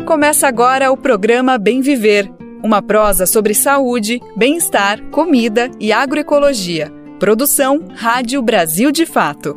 Começa agora o programa Bem Viver, uma prosa sobre saúde, bem-estar, comida e agroecologia. Produção Rádio Brasil de Fato.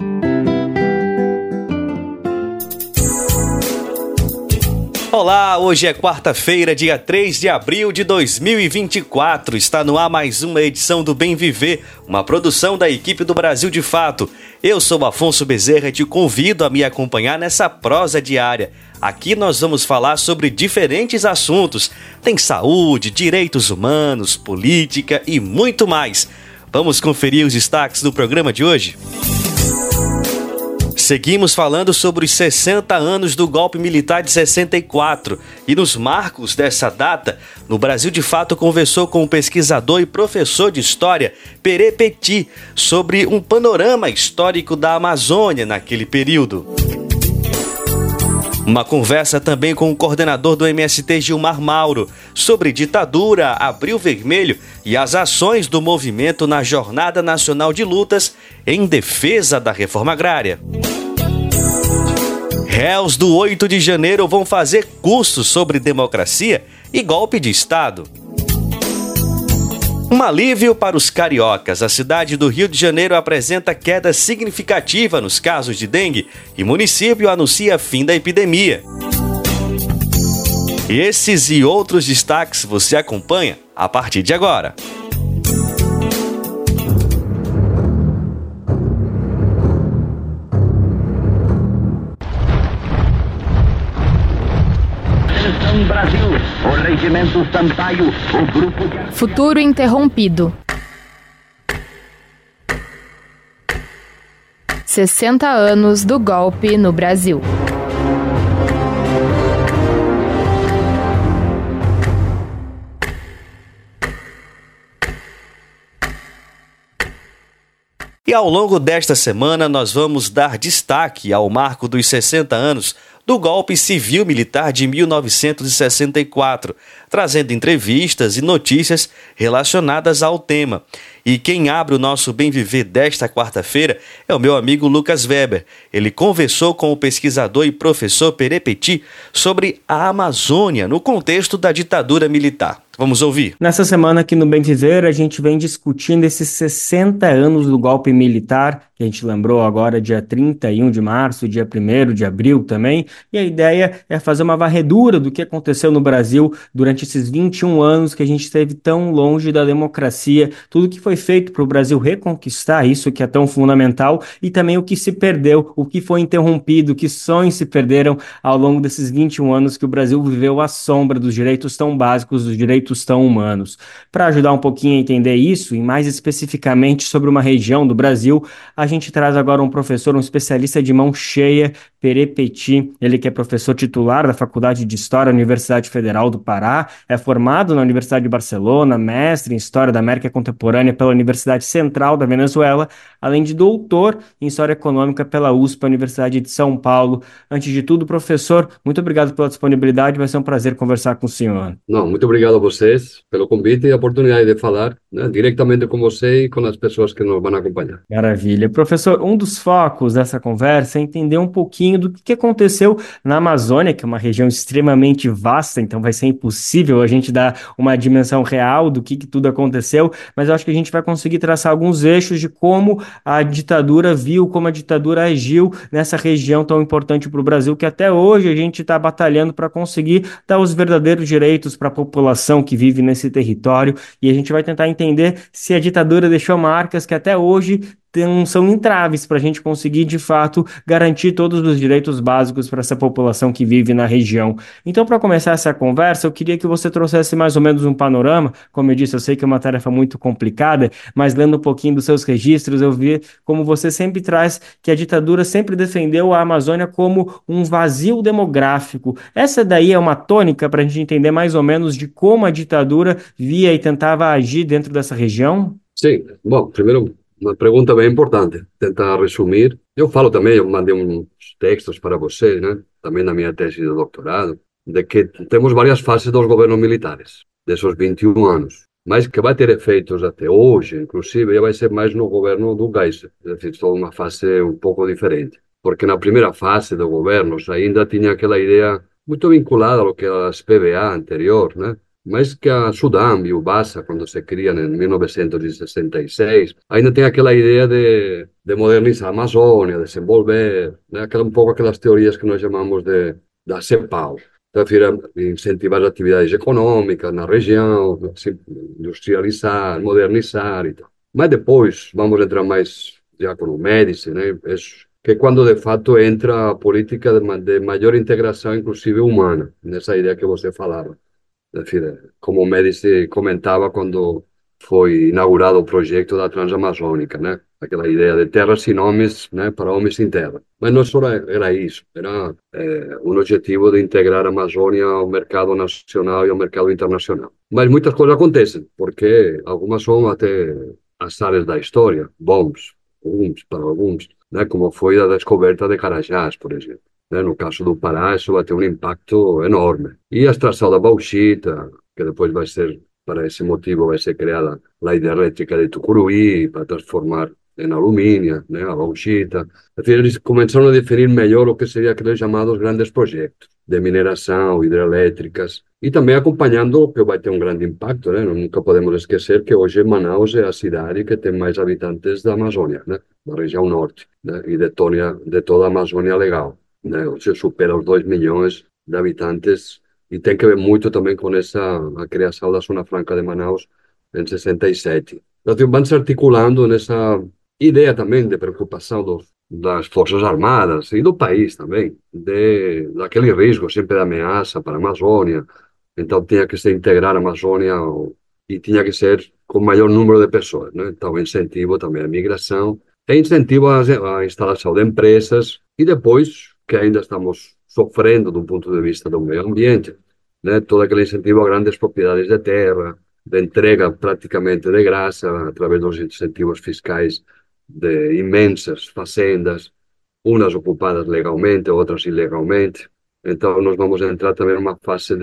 Olá, hoje é quarta-feira, dia 3 de abril de 2024. Está no ar mais uma edição do Bem Viver, uma produção da equipe do Brasil de Fato. Eu sou Afonso Bezerra e te convido a me acompanhar nessa prosa diária. Aqui nós vamos falar sobre diferentes assuntos. Tem saúde, direitos humanos, política e muito mais. Vamos conferir os destaques do programa de hoje? Seguimos falando sobre os 60 anos do golpe militar de 64 e nos marcos dessa data, no Brasil de Fato conversou com o pesquisador e professor de história Perê Petit sobre um panorama histórico da Amazônia naquele período. Uma conversa também com o coordenador do MST Gilmar Mauro sobre ditadura, Abril Vermelho e as ações do movimento na Jornada Nacional de Lutas em defesa da reforma agrária. Réus do 8 de janeiro vão fazer cursos sobre democracia e golpe de Estado. Um alívio para os cariocas. A cidade do Rio de Janeiro apresenta queda significativa nos casos de dengue e o município anuncia fim da epidemia. Esses e outros destaques você acompanha a partir de agora. Brasil, o Regimento Sampaio, o grupo de... Futuro interrompido. 60 anos do golpe no Brasil. E ao longo desta semana nós vamos dar destaque ao marco dos 60 anos do golpe civil-militar de 1964, trazendo entrevistas e notícias relacionadas ao tema. E quem abre o nosso Bem Viver desta quarta-feira é o meu amigo Lucas Weber. Ele conversou com o pesquisador e professor Perê Petit sobre a Amazônia no contexto da ditadura militar. Vamos ouvir. Nessa semana aqui no Bem Viver, a gente vem discutindo esses 60 anos do golpe militar, que a gente lembrou agora dia 31 de março, dia 1º de abril também, e a ideia é fazer uma varredura do que aconteceu no Brasil durante esses 21 anos que a gente esteve tão longe da democracia, tudo que foi feito para o Brasil reconquistar isso que é tão fundamental e também o que se perdeu, o que foi interrompido, que sonhos se perderam ao longo desses 21 anos que o Brasil viveu à sombra dos direitos tão básicos, dos direitos tão humanos. Para ajudar um pouquinho a entender isso, e mais especificamente sobre uma região do Brasil, a gente traz agora um professor, um especialista de mão cheia, Perê Petit, ele que é professor titular da Faculdade de História da Universidade Federal do Pará, é formado na Universidade de Barcelona, mestre em História da América Contemporânea pela Universidade Central da Venezuela, além de doutor em História Econômica pela USP, Universidade de São Paulo. Antes de tudo, professor, muito obrigado pela disponibilidade, vai ser um prazer conversar com o senhor. Não, muito obrigado a vocês pelo convite e a oportunidade de falar, né, diretamente com você e com as pessoas que nos vão acompanhar. Maravilha. Professor, um dos focos dessa conversa é entender um pouquinho do que aconteceu na Amazônia, que é uma região extremamente vasta, então vai ser impossível a gente dar uma dimensão real do que tudo aconteceu, mas eu acho que a gente vai conseguir traçar alguns eixos de como a ditadura viu, como a ditadura agiu nessa região tão importante para o Brasil, que até hoje a gente está batalhando para conseguir dar os verdadeiros direitos para a população que vive nesse território, e a gente vai tentar entender se a ditadura deixou marcas que até hoje são entraves para a gente conseguir, de fato, garantir todos os direitos básicos para essa população que vive na região. Então, para começar essa conversa, eu queria que você trouxesse mais ou menos um panorama. Como eu disse, eu sei que é uma tarefa muito complicada, mas lendo um pouquinho dos seus registros, eu vi como você sempre traz que a ditadura sempre defendeu a Amazônia como um vazio demográfico. Essa daí é uma tônica para a gente entender mais ou menos de como a ditadura via e tentava agir dentro dessa região? Sim, bom, primeiro uma pergunta bem importante, tentar resumir. Eu falo também, eu mandei uns textos para vocês, né? Também na minha tese de doutorado, de que temos várias fases dos governos militares, desses 21 anos. Mas que vai ter efeitos até hoje, inclusive, já vai ser mais no governo do Geisel, é decir, toda uma fase um pouco diferente. Porque na primeira fase do governo ainda tinha aquela ideia muito vinculada ao que era a SPVA anterior, né? Mas que a Sudam e o Basa, quando se criam em 1966, ainda tem aquela ideia de modernizar a Amazônia, desenvolver, né? Um pouco aquelas teorias que nós chamamos da CEPAL. Então, incentivar as atividades econômicas na região, industrializar, modernizar e tal. Mas depois vamos entrar mais já com o Médici, né? Que é quando de fato entra a política de maior integração, inclusive humana, nessa ideia que você falava. Como o Médici comentava quando foi inaugurado o projeto da Transamazônica, né? Aquela ideia de terra sem homens, né? Para homens sem terra. Mas não só era isso, era um objetivo de integrar a Amazônia ao mercado nacional e ao mercado internacional. Mas muitas coisas acontecem, porque algumas são até azares da história, bons, para alguns, né? Como foi a descoberta de Carajás, por exemplo. No caso do Pará, isso vai ter um impacto enorme. E a extração da bauxita, que depois vai ser, para esse motivo, vai ser criada a hidrelétrica de Tucuruí, para transformar em alumínio, né, a bauxita. Eles começaram a definir melhor o que seriam aqueles chamados grandes projetos de mineração, hidrelétricas, e também acompanhando o que vai ter um grande impacto, né? Nunca podemos esquecer que hoje Manaus é a cidade que tem mais habitantes da Amazônia, né, da região norte, né, e de toda a Amazônia Legal. Né? Hoje supera os 2 milhões de habitantes e tem que ver muito também com a criação da Zona Franca de Manaus em 67. Então, vão se articulando nessa ideia também de preocupação das Forças Armadas e do país também, daquele risco sempre de ameaça para a Amazônia. Então, tinha que se integrar a Amazônia e tinha que ser com o maior número de pessoas, né? Então, incentivo também à migração e incentivo à instalação de empresas e depois que ainda estamos sofrendo do ponto de vista do meio ambiente, né? Todo aquele incentivo a grandes propriedades de terra, de entrega praticamente de graça, através dos incentivos fiscais de imensas fazendas, umas ocupadas legalmente, outras ilegalmente. Então, nós vamos entrar também numa fase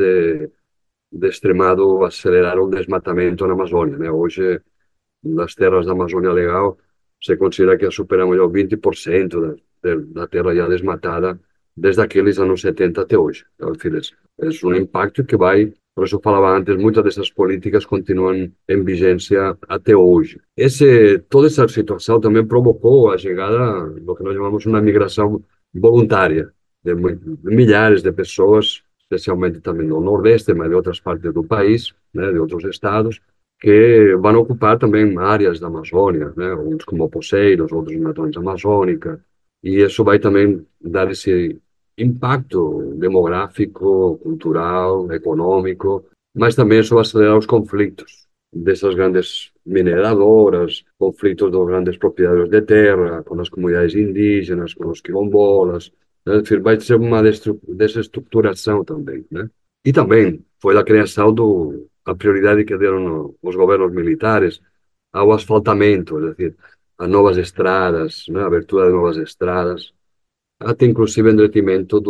de extremado acelerar o desmatamento na Amazônia, né? Hoje, nas terras da Amazônia Legal, se considera que já superamos já o 20% da terra já desmatada desde aqueles anos 70 até hoje. Então, é um impacto que vai, por isso eu falava antes, muitas dessas políticas continuam em vigência até hoje. Toda essa situação também provocou a chegada do que nós chamamos uma migração voluntária de milhares de pessoas, especialmente também do Nordeste, mas de outras partes do país, né, de outros estados, que vão ocupar também áreas da Amazônia, né? Uns como poceiros, outros na Transamazônica, e isso vai também dar esse impacto demográfico, cultural, econômico, mas também isso vai acelerar os conflitos dessas grandes mineradoras, conflitos dos grandes proprietários de terra, com as comunidades indígenas, com os quilombolas, né? Enfim, vai ser uma desestruturação também, né? E também foi a criação a prioridade que deram os governos militares ao asfaltamento, é decir, a novas estradas, né, a abertura de novas estradas, até inclusive em detrimento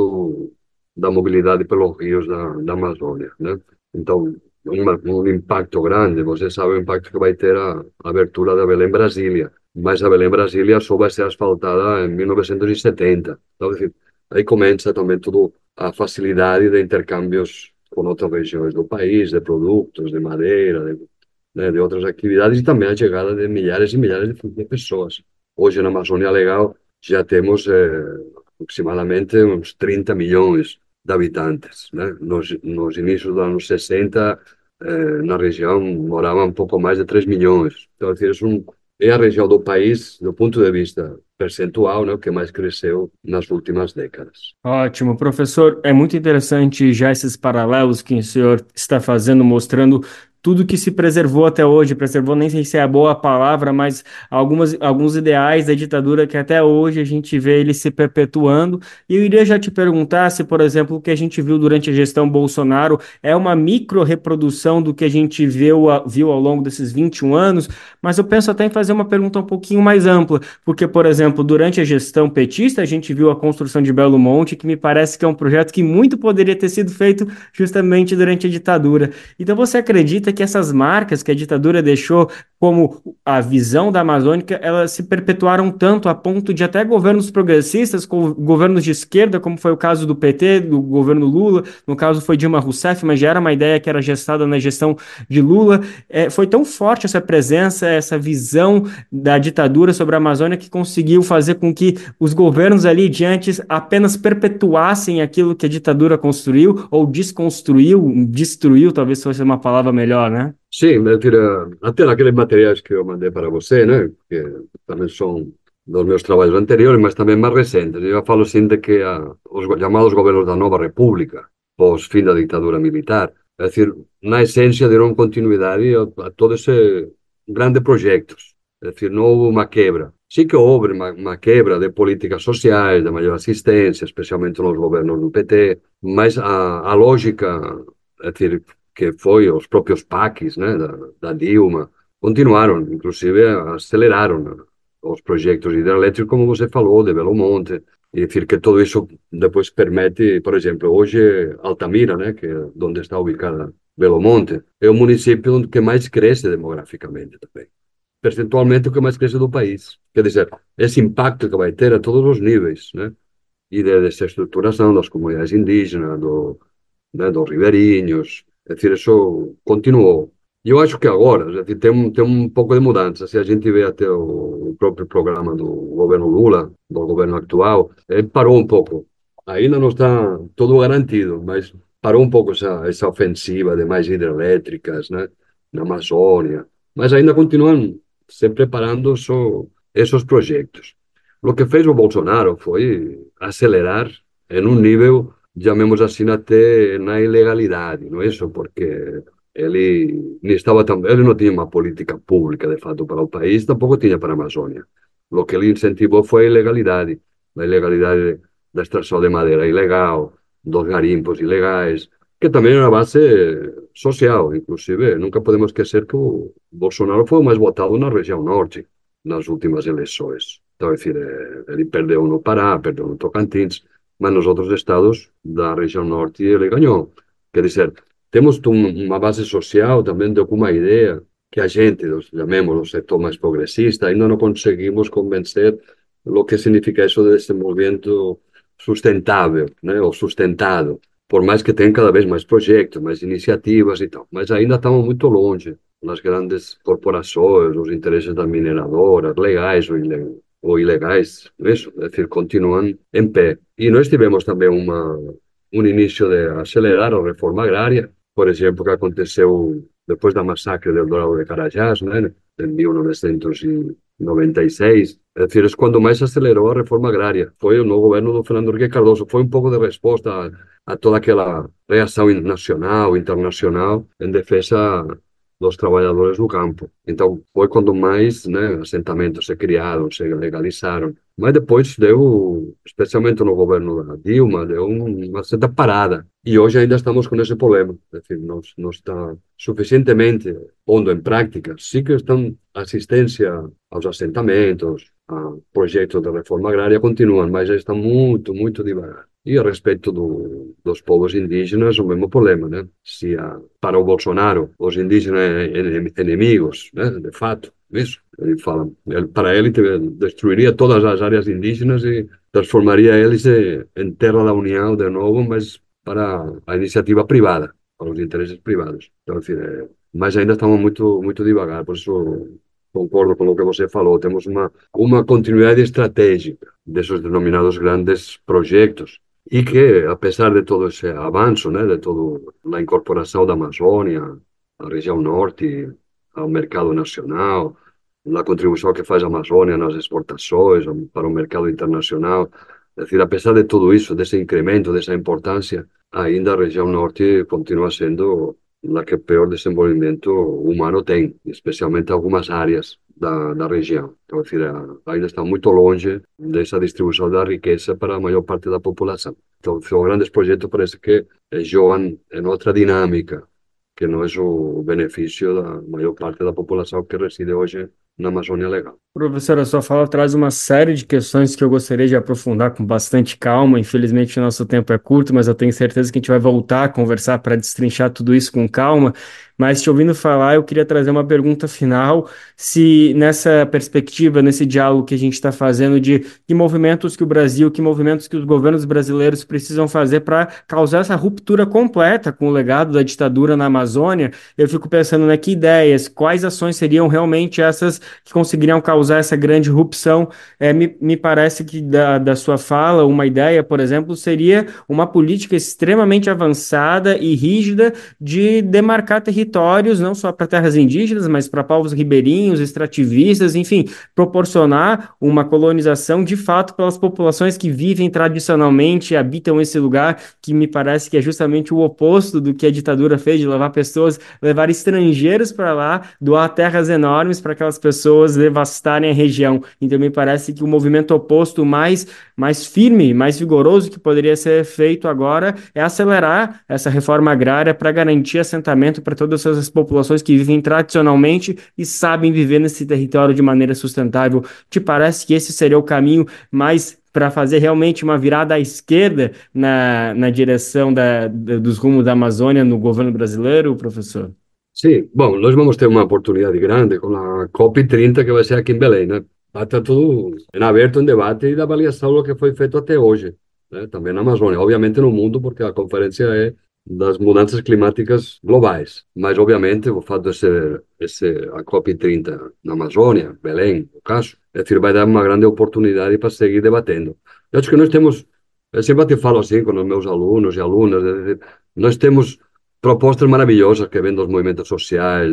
da mobilidade pelos rios da Amazônia, né? Então, um impacto grande, você sabe o impacto que vai ter a abertura da Belém-Brasília, mas a Belém-Brasília só vai ser asfaltada em 1970. Então, aí começa também toda a facilidade de intercâmbios com outras regiões do país, de produtos, de madeira, né, de outras atividades, e também a chegada de milhares e milhares de pessoas. Hoje, na Amazônia Legal, já temos aproximadamente uns 30 milhões de habitantes, né? Nos inícios dos anos 60, na região, moravam um pouco mais de 3 milhões. Então, é a região do país, do ponto de vista percentual, né, que mais cresceu nas últimas décadas. Ótimo, professor. É muito interessante já esses paralelos que o senhor está fazendo, mostrando tudo que se preservou até hoje. Preservou, nem sei se é a boa palavra, mas alguns ideais da ditadura que até hoje a gente vê eles se perpetuando. E eu iria já te perguntar se, por exemplo, o que a gente viu durante a gestão Bolsonaro é uma micro-reprodução do que a gente viu ao longo desses 21 anos, mas eu penso até em fazer uma pergunta um pouquinho mais ampla, porque, por exemplo, durante a gestão petista, a gente viu a construção de Belo Monte, que me parece que é um projeto que muito poderia ter sido feito justamente durante a ditadura. Então, você acredita acredita que essas marcas que a ditadura deixou, como a visão da Amazônica, elas se perpetuaram tanto a ponto de até governos progressistas, governos de esquerda, como foi o caso do PT, do governo Lula, no caso foi Dilma Rousseff, mas já era uma ideia que era gestada na gestão de Lula. Foi tão forte essa presença, essa visão da ditadura sobre a Amazônia que conseguiu fazer com que os governos ali diante apenas perpetuassem aquilo que a ditadura construiu ou desconstruiu, destruiu, talvez fosse uma palavra melhor, né? Sim, até naqueles materiais que eu mandei para você, né, que também são dos meus trabalhos anteriores, mas também mais recentes. Eu falo assim de que os chamados governos da Nova República, pós-fim da ditadura militar, é decir, na essência deram continuidade a todo esse grande projetos. É decir, não houve uma quebra. Sí que houve uma quebra de políticas sociais, de maior assistência, especialmente nos governos do PT, mas a lógica, é decir, que foi os próprios PACs, né, da Dilma, continuaram, inclusive aceleraram os projetos hidrelétricos, como você falou, de Belo Monte, e decir que todo isso depois permite, por exemplo, hoje Altamira, né, que é onde está ubicada Belo Monte, é o município que mais cresce demograficamente também. Percentualmente o que mais cresce do país. Quer dizer, esse impacto que vai ter a todos os níveis, né? E de desestruturação das comunidades indígenas, dos ribeirinhos, é decir, isso continuou. E eu acho que agora, é decir, tem um pouco de mudança. Se a gente vê até o próprio programa do governo Lula, do governo atual, ele parou um pouco. Ainda não está todo garantido, mas parou um pouco essa ofensiva de mais hidrelétricas, né, na Amazônia. Mas ainda continuam se preparando esses projetos. O que fez o Bolsonaro foi acelerar em um nível, chamemos assim, até na ilegalidade, não é isso? Porque ele não tinha uma política pública, de fato, para o país, tampouco tinha para a Amazônia. O que ele incentivou foi a ilegalidade da extração de madeira ilegal, dos garimpos ilegais, que também é uma base social, inclusive. Nunca podemos esquecer que o Bolsonaro foi o mais votado na região norte, nas últimas eleições. Então, é decir, ele perdeu no Pará, perdeu no Tocantins, mas nos outros estados da região norte ele ganhou. Quer dizer, temos uma base social também de alguma ideia que a gente, chamemos o setor mais progressista, ainda não conseguimos convencer o que significa isso de desenvolvimento sustentável, né, ou sustentado, por mais que tenha cada vez mais projetos, mais iniciativas e tal. Mas ainda estamos muito longe nas grandes corporações, os interesses das mineradoras, legais ou ilegais, isso, é decir, continuam em pé. E nós tivemos também um início de acelerar a reforma agrária, por exemplo, que aconteceu depois da massacre do Eldorado de Carajás, né, em 1996. É decir, é quando mais acelerou a reforma agrária. Foi no governo do Fernando Henrique Cardoso. Foi um pouco de resposta a toda aquela reação nacional, internacional, em defesa dos trabalhadores no campo. Então, foi quando mais, né, assentamentos se criaram, se legalizaram. Mas depois deu, especialmente no governo da Dilma, deu uma certa parada. E hoje ainda estamos com esse problema. É decir, não está suficientemente pondo em prática. Sim que estão assistência aos assentamentos, a projetos de reforma agrária continuam, mas já estão muito, muito devagar. E a respeito dos povos indígenas, o mesmo problema, né? Se para o Bolsonaro os indígenas são inimigos, né? De fato, isso. Ele fala, para ele destruiria todas as áreas indígenas e transformaria eles em terra da União de novo, mas para a iniciativa privada, para os interesses privados. Então, enfim, mas ainda estamos muito, muito devagar, por isso concordo com o que você falou, temos uma continuidade estratégica desses denominados grandes projetos e que, apesar de todo esse avanço, né, de toda a incorporação da Amazônia, a região norte, ao mercado nacional, a contribuição que faz a Amazônia nas exportações para o mercado internacional, é decir, apesar de tudo isso, desse incremento, dessa importância, ainda a região norte continua sendo a que pior desenvolvimento humano tem, especialmente algumas áreas da região. Então, é decir, ainda está muito longe dessa distribuição da riqueza para a maior parte da população. Então, os grandes projetos parece que jogam em outra dinâmica, que não é o benefício da maior parte da população que reside hoje na Amazônia Legal. Professora, a sua fala traz uma série de questões que eu gostaria de aprofundar com bastante calma. Infelizmente, o nosso tempo é curto, mas eu tenho certeza que a gente vai voltar a conversar para destrinchar tudo isso com calma. Mas, te ouvindo falar, eu queria trazer uma pergunta final: se nessa perspectiva, nesse diálogo que a gente está fazendo de que movimentos que o Brasil, que movimentos que os governos brasileiros precisam fazer para causar essa ruptura completa com o legado da ditadura na Amazônia, eu fico pensando, né, que ideias, quais ações seriam realmente essas que conseguiriam causar essa grande rupção. Me parece que da sua fala, uma ideia, por exemplo, seria uma política extremamente avançada e rígida de demarcar territórios, não só para terras indígenas, mas para povos ribeirinhos, extrativistas, enfim, proporcionar uma colonização de fato pelas populações que vivem tradicionalmente e habitam esse lugar, que me parece que é justamente o oposto do que a ditadura fez, de levar pessoas, levar estrangeiros para lá, doar terras enormes para aquelas pessoas devastarem a região. Então, me parece que o movimento oposto mais firme, mais vigoroso que poderia ser feito agora é acelerar essa reforma agrária para garantir assentamento para todas essas populações que vivem tradicionalmente e sabem viver nesse território de maneira sustentável. Te parece que esse seria o caminho mais para fazer realmente uma virada à esquerda na direção dos rumos da Amazônia no governo brasileiro, professor? Sí, bom, nós vamos ter uma oportunidade grande com a COP30 que vai ser aqui em Belém, né? Vai estar tudo em aberto, em debate e da avaliação do que foi feito até hoje, né? Também na Amazônia, obviamente no mundo, porque a conferência é das mudanças climáticas globais, mas obviamente o fato de ser a COP30 na Amazônia, Belém, no caso, é decir, vai dar uma grande oportunidade para seguir debatendo. Eu acho que nós temos, eu sempre te falo assim com os meus alunos e alunas, é dizer, nós temos propostas maravilhosas que vêm dos movimentos sociais,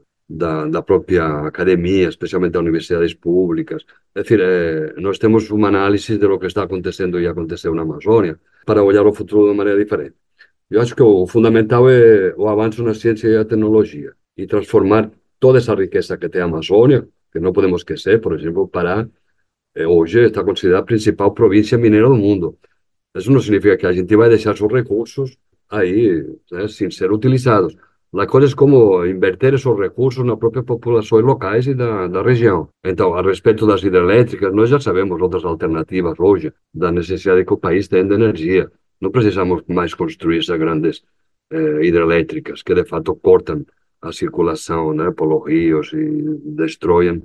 da própria academia, especialmente das universidades públicas. É decir, nós temos uma análise de lo que está acontecendo e aconteceu na Amazônia para olhar o futuro de maneira diferente. Eu acho que o fundamental é o avanço na ciência e a tecnologia e transformar toda essa riqueza que tem a Amazônia, que não podemos esquecer, por exemplo, Pará, hoje está considerada a principal província mineira do mundo. Isso não significa que a gente vai deixar seus recursos aí, né, sem ser utilizados. A coisa é como inverter esses recursos nas próprias populações locais e da região. Então, a respeito das hidrelétricas, nós já sabemos outras alternativas hoje, da necessidade que o país tem de energia. Não precisamos mais construir essas grandes hidrelétricas que, de fato, cortam a circulação, né, pelos rios e destroem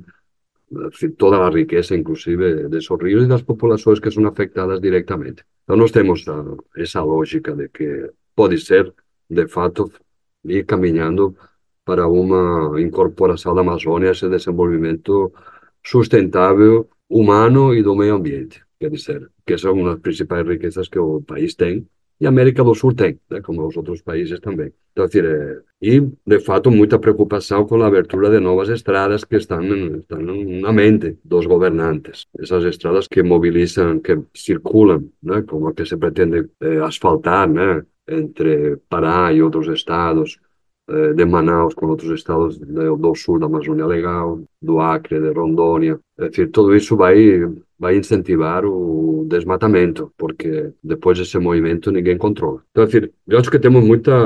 toda a riqueza, inclusive, desses rios e das populações que são afetadas diretamente. Então, nós temos essa lógica de que pode ser, de fato, ir caminhando para uma incorporação da Amazônia a esse desenvolvimento sustentável, humano e do meio ambiente. Quer dizer, que são uma das principais riquezas que o país tem e a América do Sul tem, né, como os outros países também. Então, é decir, e, de fato, muita preocupação com a abertura de novas estradas que estão na mente dos governantes. Essas estradas que mobilizam, que circulam, né, como a que se pretende asfaltar, né, entre Pará e outros estados, de Manaus com outros estados do sul da Amazônia Legal, do Acre, de Rondônia. É decir, tudo isso vai incentivar o desmatamento, porque depois desse movimento ninguém controla. Então, é decir, eu acho que temos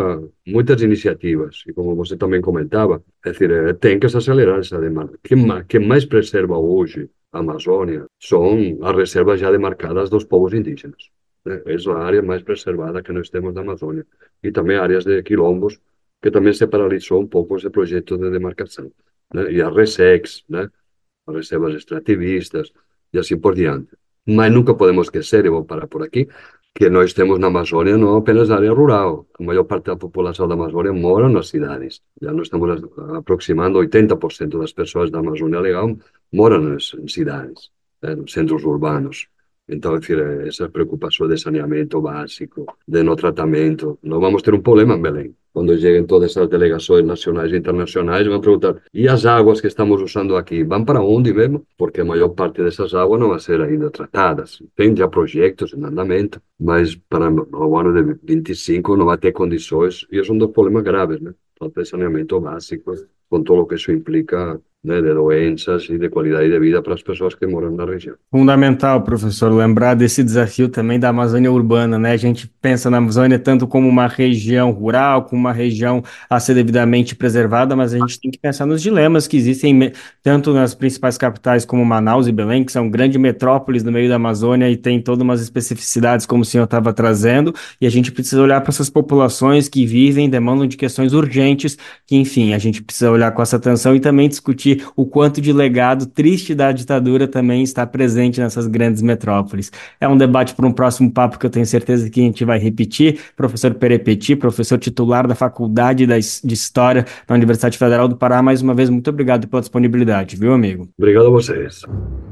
muitas iniciativas, e como você também comentava, é decir, tem que se acelerar essa demanda. Quem mais preserva hoje a Amazônia são as reservas já demarcadas dos povos indígenas. Essa é a área mais preservada que nós temos da Amazônia. E também áreas de quilombos, que também se paralisou um pouco esse projeto de demarcação, né? E as RESEX, né? As reservas extrativistas e assim por diante. Mas nunca podemos esquecer, e vou parar por aqui, que nós temos na Amazônia não apenas na área rural. A maior parte da população da Amazônia mora nas cidades. Já nós estamos aproximando 80% das pessoas da Amazônia Legal moram em cidades, né? Nos centros urbanos. Então, é decir, essa preocupação de saneamento básico, de no tratamento. Nós vamos ter um problema em Belém. Quando cheguem todas essas delegações nacionais e internacionais, vão perguntar: e as águas que estamos usando aqui, vão para onde mesmo? Porque a maior parte dessas águas não vão ser ainda tratadas. Tem já projetos em andamento, mas para o ano de 25 não vai ter condições, e é um dos problemas graves, né? Falta de saneamento básico, com todo o que isso implica, né, de doenças e de qualidade de vida para as pessoas que moram na região. Fundamental, professor, lembrar desse desafio também da Amazônia urbana, né? A gente pensa na Amazônia tanto como uma região rural, como uma região a ser devidamente preservada, mas a gente tem que pensar nos dilemas que existem tanto nas principais capitais como Manaus e Belém, que são grandes metrópoles no meio da Amazônia e tem todas umas especificidades, como o senhor estava trazendo, e a gente precisa olhar para essas populações que vivem, demandam de questões urgentes, que, enfim, a gente precisa olhar com essa atenção e também discutir o quanto de legado triste da ditadura também está presente nessas grandes metrópoles. É um debate para um próximo papo que eu tenho certeza que a gente vai repetir. Professor Perepeti, professor titular da Faculdade de História da Universidade Federal do Pará, mais uma vez, muito obrigado pela disponibilidade, viu, amigo? Obrigado a vocês.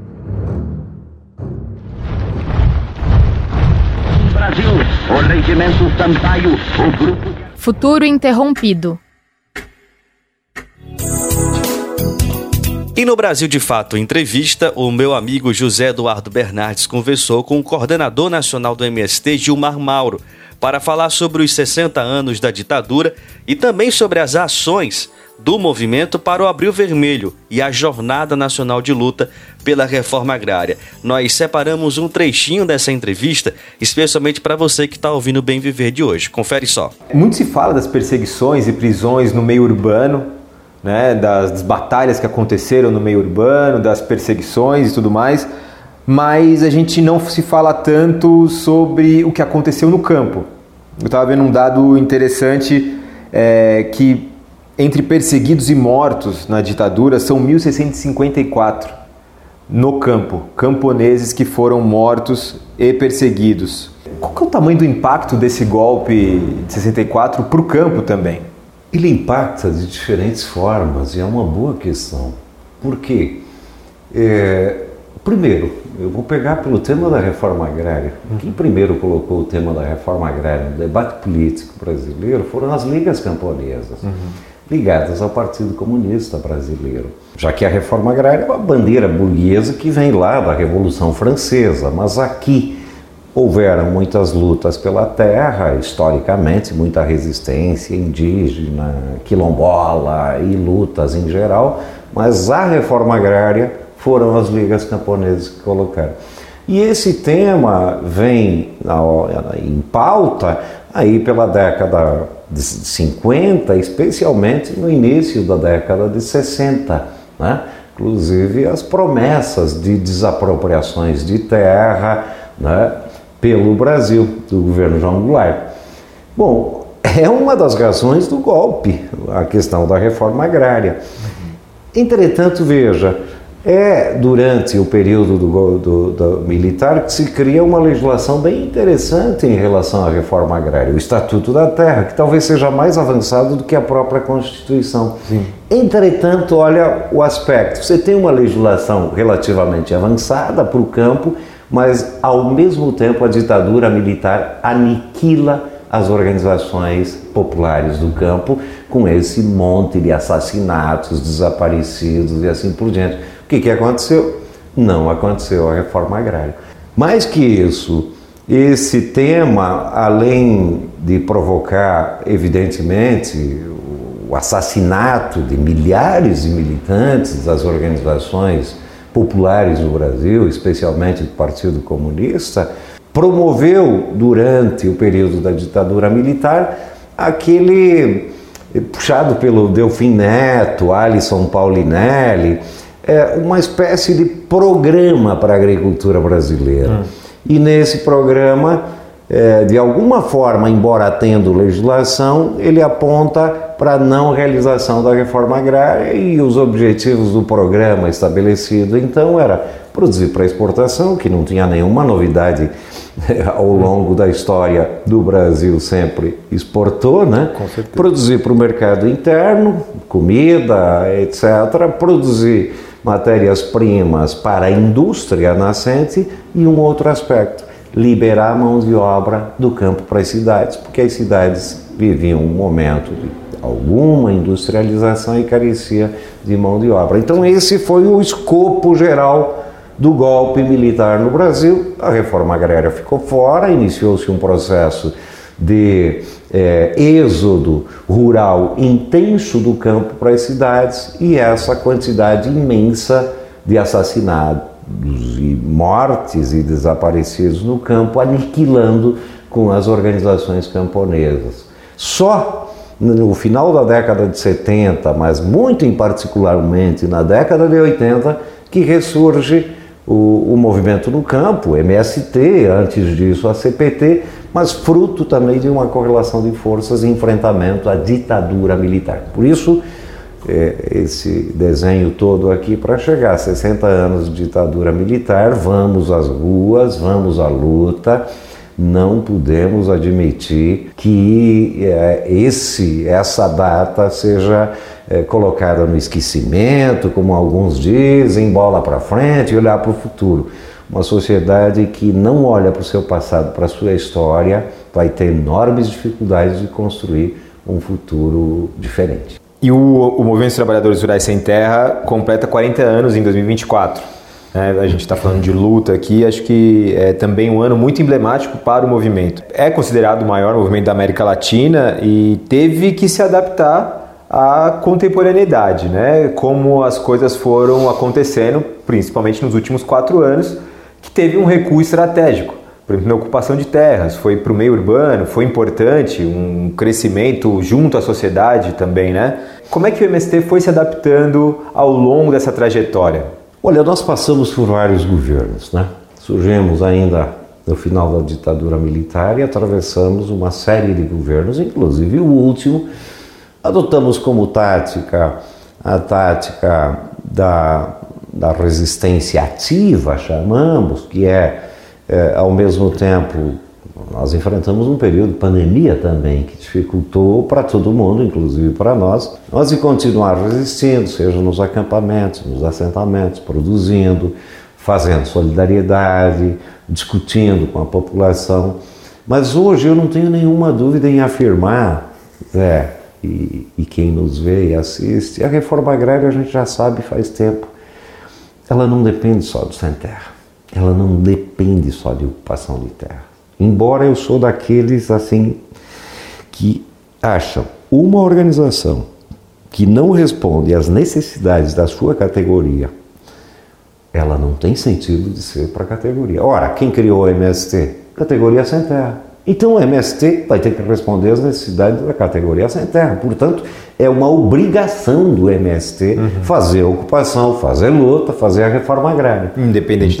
Brasil, o Regimento Sampaio, o grupo... Futuro interrompido. E no Brasil de Fato Entrevista, o meu amigo José Eduardo Bernardes conversou com o coordenador nacional do MST, Gilmar Mauro, para falar sobre os 60 anos da ditadura e também sobre as ações do movimento para o Abril Vermelho e a Jornada Nacional de Luta pela Reforma Agrária. Nós separamos um trechinho dessa entrevista, especialmente para você que está ouvindo o Bem Viver de hoje. Confere só. Muito se fala das perseguições e prisões no meio urbano, né, das batalhas que aconteceram no meio urbano, das perseguições e tudo mais, mas a gente não se fala tanto sobre o que aconteceu no campo. Eu estava vendo um dado interessante, que entre perseguidos e mortos na ditadura são 1.654 no campo, camponeses que foram mortos e perseguidos. Qual que é o tamanho do impacto desse golpe de 64 para o campo também? Ele impacta de diferentes formas e é uma boa questão. Por quê? Primeiro, eu vou pegar pelo tema da reforma agrária. Quem primeiro colocou o tema da reforma agrária no debate político brasileiro foram as ligas camponesas, ligadas ao Partido Comunista Brasileiro. Já que a reforma agrária é uma bandeira burguesa que vem lá da Revolução Francesa, mas aqui houveram muitas lutas pela terra, historicamente, muita resistência indígena, quilombola e lutas em geral, mas a reforma agrária foram as ligas camponesas que colocaram. E esse tema vem em pauta aí pela década de 50, especialmente no início da década de 60, né? Inclusive as promessas de desapropriações de terra, né, pelo Brasil, do governo João Goulart. Bom, é uma das razões do golpe, a questão da reforma agrária. Entretanto, veja, durante o período do militar que se cria uma legislação bem interessante em relação à reforma agrária, o Estatuto da Terra, que talvez seja mais avançado do que a própria Constituição. Sim. Entretanto, olha o aspecto, você tem uma legislação relativamente avançada para o campo, mas ao mesmo tempo a ditadura militar aniquila as organizações populares do campo com esse monte de assassinatos, desaparecidos e assim por diante. O que aconteceu? Não aconteceu a reforma agrária. Mais que isso, esse tema, além de provocar, evidentemente, o assassinato de milhares de militantes das organizações populares do Brasil, especialmente do Partido Comunista, promoveu durante o período da ditadura militar aquele, puxado pelo Delfim Neto, Alisson Paulinelli, uma espécie de programa para a agricultura brasileira. E nesse programa, de alguma forma, embora tendo legislação, ele aponta para a não realização da reforma agrária e os objetivos do programa estabelecido, então, era produzir para exportação, que não tinha nenhuma novidade ao longo da história do Brasil, sempre exportou, né? Produzir para o mercado interno, comida, etc., produzir matérias-primas para a indústria nascente e um outro aspecto, liberar a mão de obra do campo para as cidades, porque as cidades viviam um momento de alguma industrialização e carecia de mão de obra. Então esse foi o escopo geral do golpe militar no Brasil. A reforma agrária ficou fora, iniciou-se um processo de êxodo rural intenso do campo para as cidades e essa quantidade imensa de assassinados e mortes e desaparecidos no campo, aniquilando com as organizações camponesas. Só no final da década de 70, mas muito em particularmente na década de 80, que ressurge o movimento no campo, MST, antes disso a CPT, mas fruto também de uma correlação de forças e enfrentamento à ditadura militar. Por isso, esse desenho todo aqui para chegar a 60 anos de ditadura militar, vamos às ruas, vamos à luta. Não podemos admitir que essa data seja colocada no esquecimento, como alguns dizem, bola para frente e olhar para o futuro. Uma sociedade que não olha para o seu passado, para a sua história, vai ter enormes dificuldades de construir um futuro diferente. E o Movimento dos Trabalhadores Rurais Sem Terra completa 40 anos em 2024. A gente está falando de luta aqui, acho que é também um ano muito emblemático para o movimento. É considerado o maior movimento da América Latina e teve que se adaptar à contemporaneidade, né? Como as coisas foram acontecendo, principalmente nos últimos 4 anos, que teve um recuo estratégico. Por exemplo, na ocupação de terras, foi para o meio urbano, foi importante, um crescimento junto à sociedade também, né? Como é que o MST foi se adaptando ao longo dessa trajetória? Olha, nós passamos por vários governos, né? Surgimos ainda no final da ditadura militar e atravessamos uma série de governos, inclusive o último. Adotamos como tática a tática da resistência ativa, chamamos, que ao mesmo tempo, nós enfrentamos um período de pandemia também, que dificultou para todo mundo, inclusive para nós de continuar resistindo, seja nos acampamentos, nos assentamentos, produzindo, fazendo solidariedade, discutindo com a população. Mas hoje eu não tenho nenhuma dúvida em afirmar, e quem nos vê e assiste, a reforma agrária a gente já sabe faz tempo, ela não depende só do sem terra, ela não depende só de ocupação de terra. Embora eu sou daqueles assim que acham uma organização que não responde às necessidades da sua categoria, ela não tem sentido de ser para a categoria. Ora, quem criou o MST? Categoria sem terra. Então o MST vai ter que responder às necessidades da categoria sem terra. Portanto, é uma obrigação do MST fazer a ocupação, fazer luta, fazer a reforma agrária. Independentemente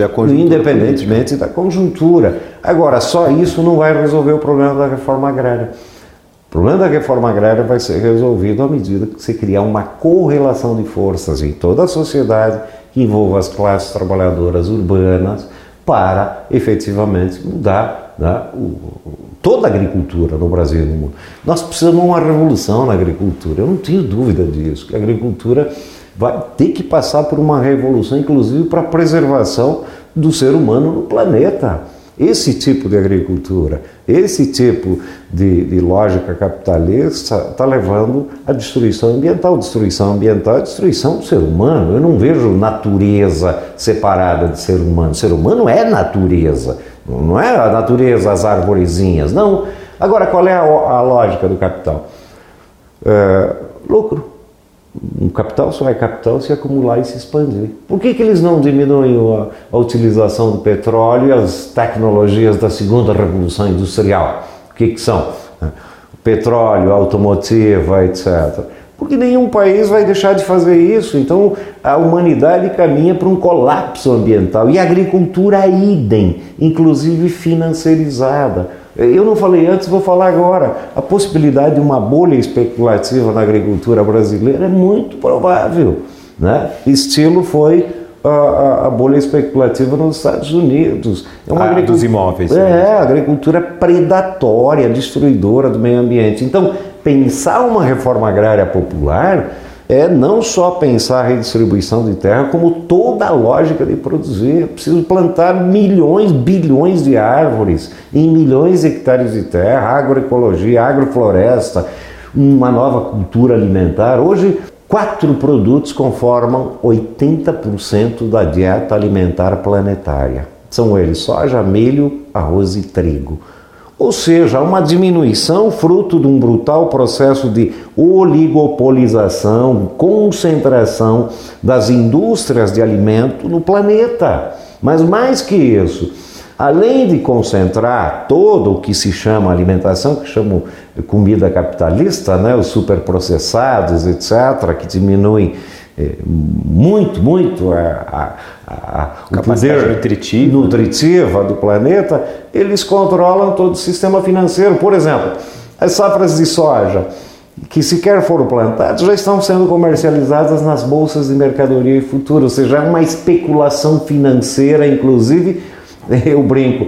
da conjuntura. Agora, só isso não vai resolver o problema da reforma agrária. O problema da reforma agrária vai ser resolvido à medida que você criar uma correlação de forças em toda a sociedade que envolva as classes trabalhadoras urbanas para efetivamente mudar toda a agricultura no Brasil e no mundo. Nós precisamos de uma revolução na agricultura, eu não tenho dúvida disso, que a agricultura vai ter que passar por uma revolução, inclusive para a preservação do ser humano no planeta. Esse tipo de agricultura, esse tipo de lógica capitalista está levando à destruição ambiental. Destruição ambiental é destruição do ser humano. Eu não vejo natureza separada de ser humano. O ser humano é natureza. Não é a natureza, as arvorezinhas, não. Agora, qual é a lógica do capital? Lucro. O capital só é capital se acumular e se expandir. Por que eles não diminuem a utilização do petróleo e as tecnologias da segunda revolução industrial? O que são? Petróleo, automotiva, etc. Porque nenhum país vai deixar de fazer isso. Então, a humanidade caminha para um colapso ambiental. E a agricultura idem, inclusive financiarizada. Eu não falei antes, vou falar agora. A possibilidade de uma bolha especulativa na agricultura brasileira é muito provável, né? Estilo foi a bolha especulativa nos Estados Unidos. É uma dos imóveis. A agricultura predatória, destruidora do meio ambiente. Então, pensar uma reforma agrária popular é não só pensar a redistribuição de terra, como toda a lógica de produzir. É preciso plantar milhões, bilhões de árvores em milhões de hectares de terra, agroecologia, agrofloresta, uma nova cultura alimentar. Hoje, 4 produtos conformam 80% da dieta alimentar planetária. São eles soja, milho, arroz e trigo. Ou seja, uma diminuição fruto de um brutal processo de oligopolização, concentração das indústrias de alimento no planeta. Mas mais que isso, além de concentrar todo o que se chama alimentação, que chamo comida capitalista, né, os superprocessados, etc., que diminuem muito o poder nutritiva do planeta, eles controlam todo o sistema financeiro. Por exemplo, as safras de soja que sequer foram plantadas já estão sendo comercializadas nas bolsas de mercadoria e futuro, ou seja, é uma especulação financeira, inclusive, eu brinco,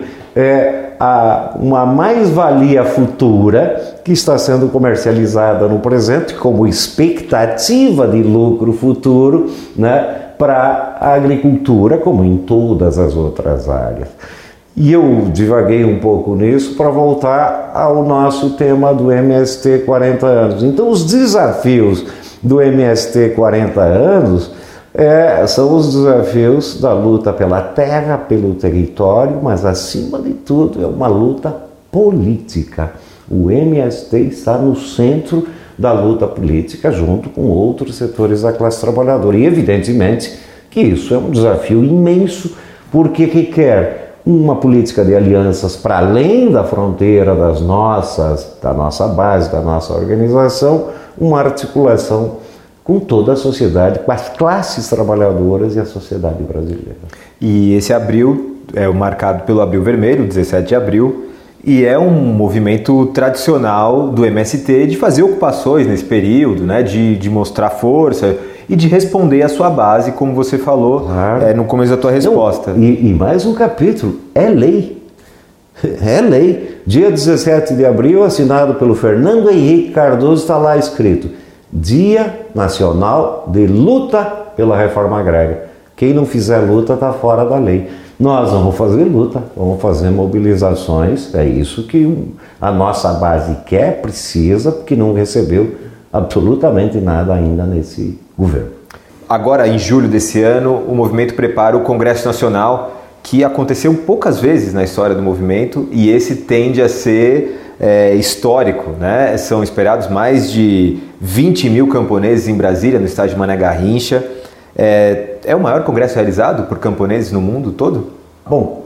uma mais-valia futura que está sendo comercializada no presente como expectativa de lucro futuro, né, para a agricultura, como em todas as outras áreas. E eu divaguei um pouco nisso para voltar ao nosso tema do MST 40 anos. Então, os desafios do MST 40 anos são os desafios da luta pela terra, pelo território, mas, acima de tudo, é uma luta política. O MST está no centro da luta política, junto com outros setores da classe trabalhadora. E, evidentemente, que isso é um desafio imenso, porque requer uma política de alianças para além da fronteira da nossa base, da nossa organização, uma articulação com toda a sociedade, com as classes trabalhadoras e a sociedade brasileira. E esse abril é marcado pelo Abril Vermelho, 17 de abril, e é um movimento tradicional do MST de fazer ocupações nesse período, né, de mostrar força e de responder à sua base, como você falou, claro, no começo da tua resposta. E mais um capítulo, é lei. É lei. Dia 17 de abril, assinado pelo Fernando Henrique Cardoso, está lá escrito: Dia Nacional de Luta pela Reforma Agrária. Quem não fizer luta está fora da lei. Nós vamos fazer luta, vamos fazer mobilizações, é isso que a nossa base quer, precisa, porque não recebeu absolutamente nada ainda nesse governo. Agora, em julho desse ano, o movimento prepara o Congresso Nacional, que aconteceu poucas vezes na história do movimento, e esse tende a ser histórico, né? São esperados mais de 20 mil camponeses em Brasília, no estádio Mané Garrincha. É o maior congresso realizado por camponeses no mundo todo? Bom,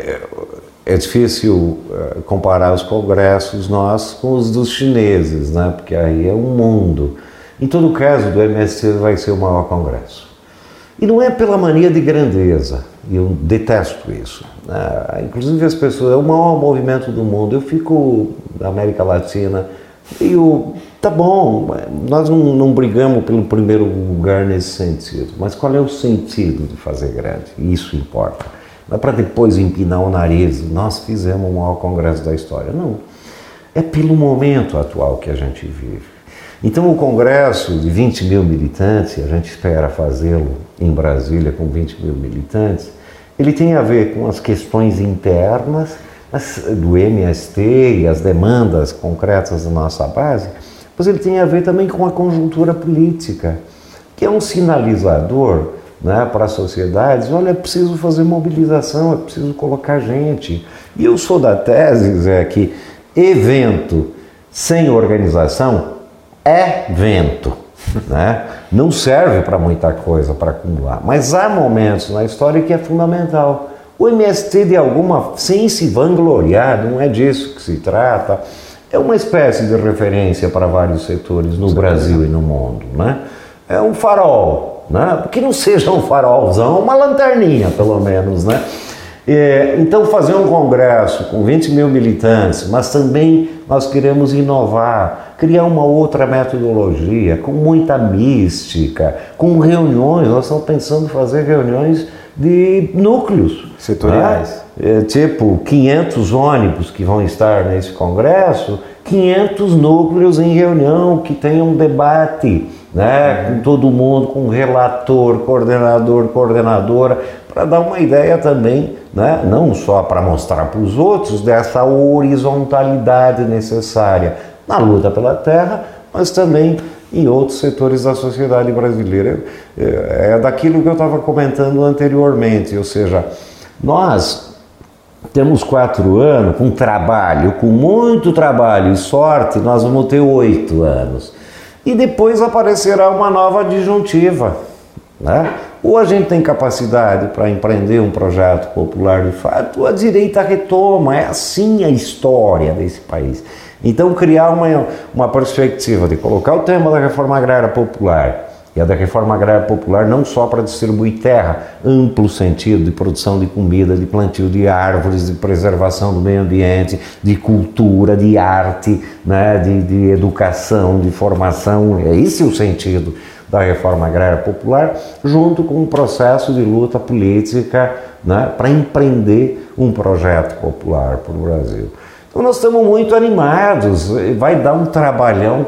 é difícil comparar os congressos nossos com os dos chineses, né? Porque aí é um mundo. Em todo caso, do MST vai ser o maior congresso. E não é pela mania de grandeza, eu detesto isso. Inclusive as pessoas, é o maior movimento do mundo. Eu fico da América Latina e tá bom, nós não brigamos pelo primeiro lugar nesse sentido, mas qual é o sentido de fazer grande? Isso importa. Não é para depois empinar o nariz, nós fizemos o maior congresso da história. Não, é pelo momento atual que a gente vive. Então o congresso de 20 mil militantes, a gente espera fazê-lo em Brasília com 20 mil militantes, ele tem a ver com as questões internas do MST e as demandas concretas da nossa base, mas ele tem a ver também com a conjuntura política, que é um sinalizador, né, para as sociedades. Olha, é preciso fazer mobilização, é preciso colocar gente. E eu sou da tese, Zé, que evento sem organização é vento, né? Não serve para muita coisa, para acumular. Mas há momentos na história que é fundamental. O MST, sem se vangloriar, não é disso que se trata, é uma espécie de referência para vários setores no Brasil e no mundo, né? É um farol, né? Que não seja um farolzão, uma lanterninha, pelo menos, né? Então, fazer um congresso com 20 mil militantes, mas também nós queremos inovar, criar uma outra metodologia, com muita mística, com reuniões. Nós estamos pensando em fazer reuniões de núcleos setoriais, tipo 500 ônibus que vão estar nesse congresso, 500 núcleos em reunião que tenham um debate, né, com todo mundo, com relator, coordenador, coordenadora, para dar uma ideia também, né, não só para mostrar para os outros dessa horizontalidade necessária na luta pela terra, mas também em outros setores da sociedade brasileira. É daquilo que eu estava comentando anteriormente, ou seja, nós temos 4 anos com trabalho, com muito trabalho e sorte, nós vamos ter 8 anos. E depois aparecerá uma nova disjuntiva, né? Ou a gente tem capacidade para empreender um projeto popular de fato, ou a direita retoma. É assim a história desse país. Então, criar uma perspectiva de colocar o tema da reforma agrária popular, e a da reforma agrária popular não só para distribuir terra, amplo sentido de produção de comida, de plantio de árvores, de preservação do meio ambiente, de cultura, de arte, né, de educação, de formação. É esse o sentido da reforma agrária popular, junto com um processo de luta política, né, para empreender um projeto popular para o Brasil. Então nós estamos muito animados, vai dar um trabalhão.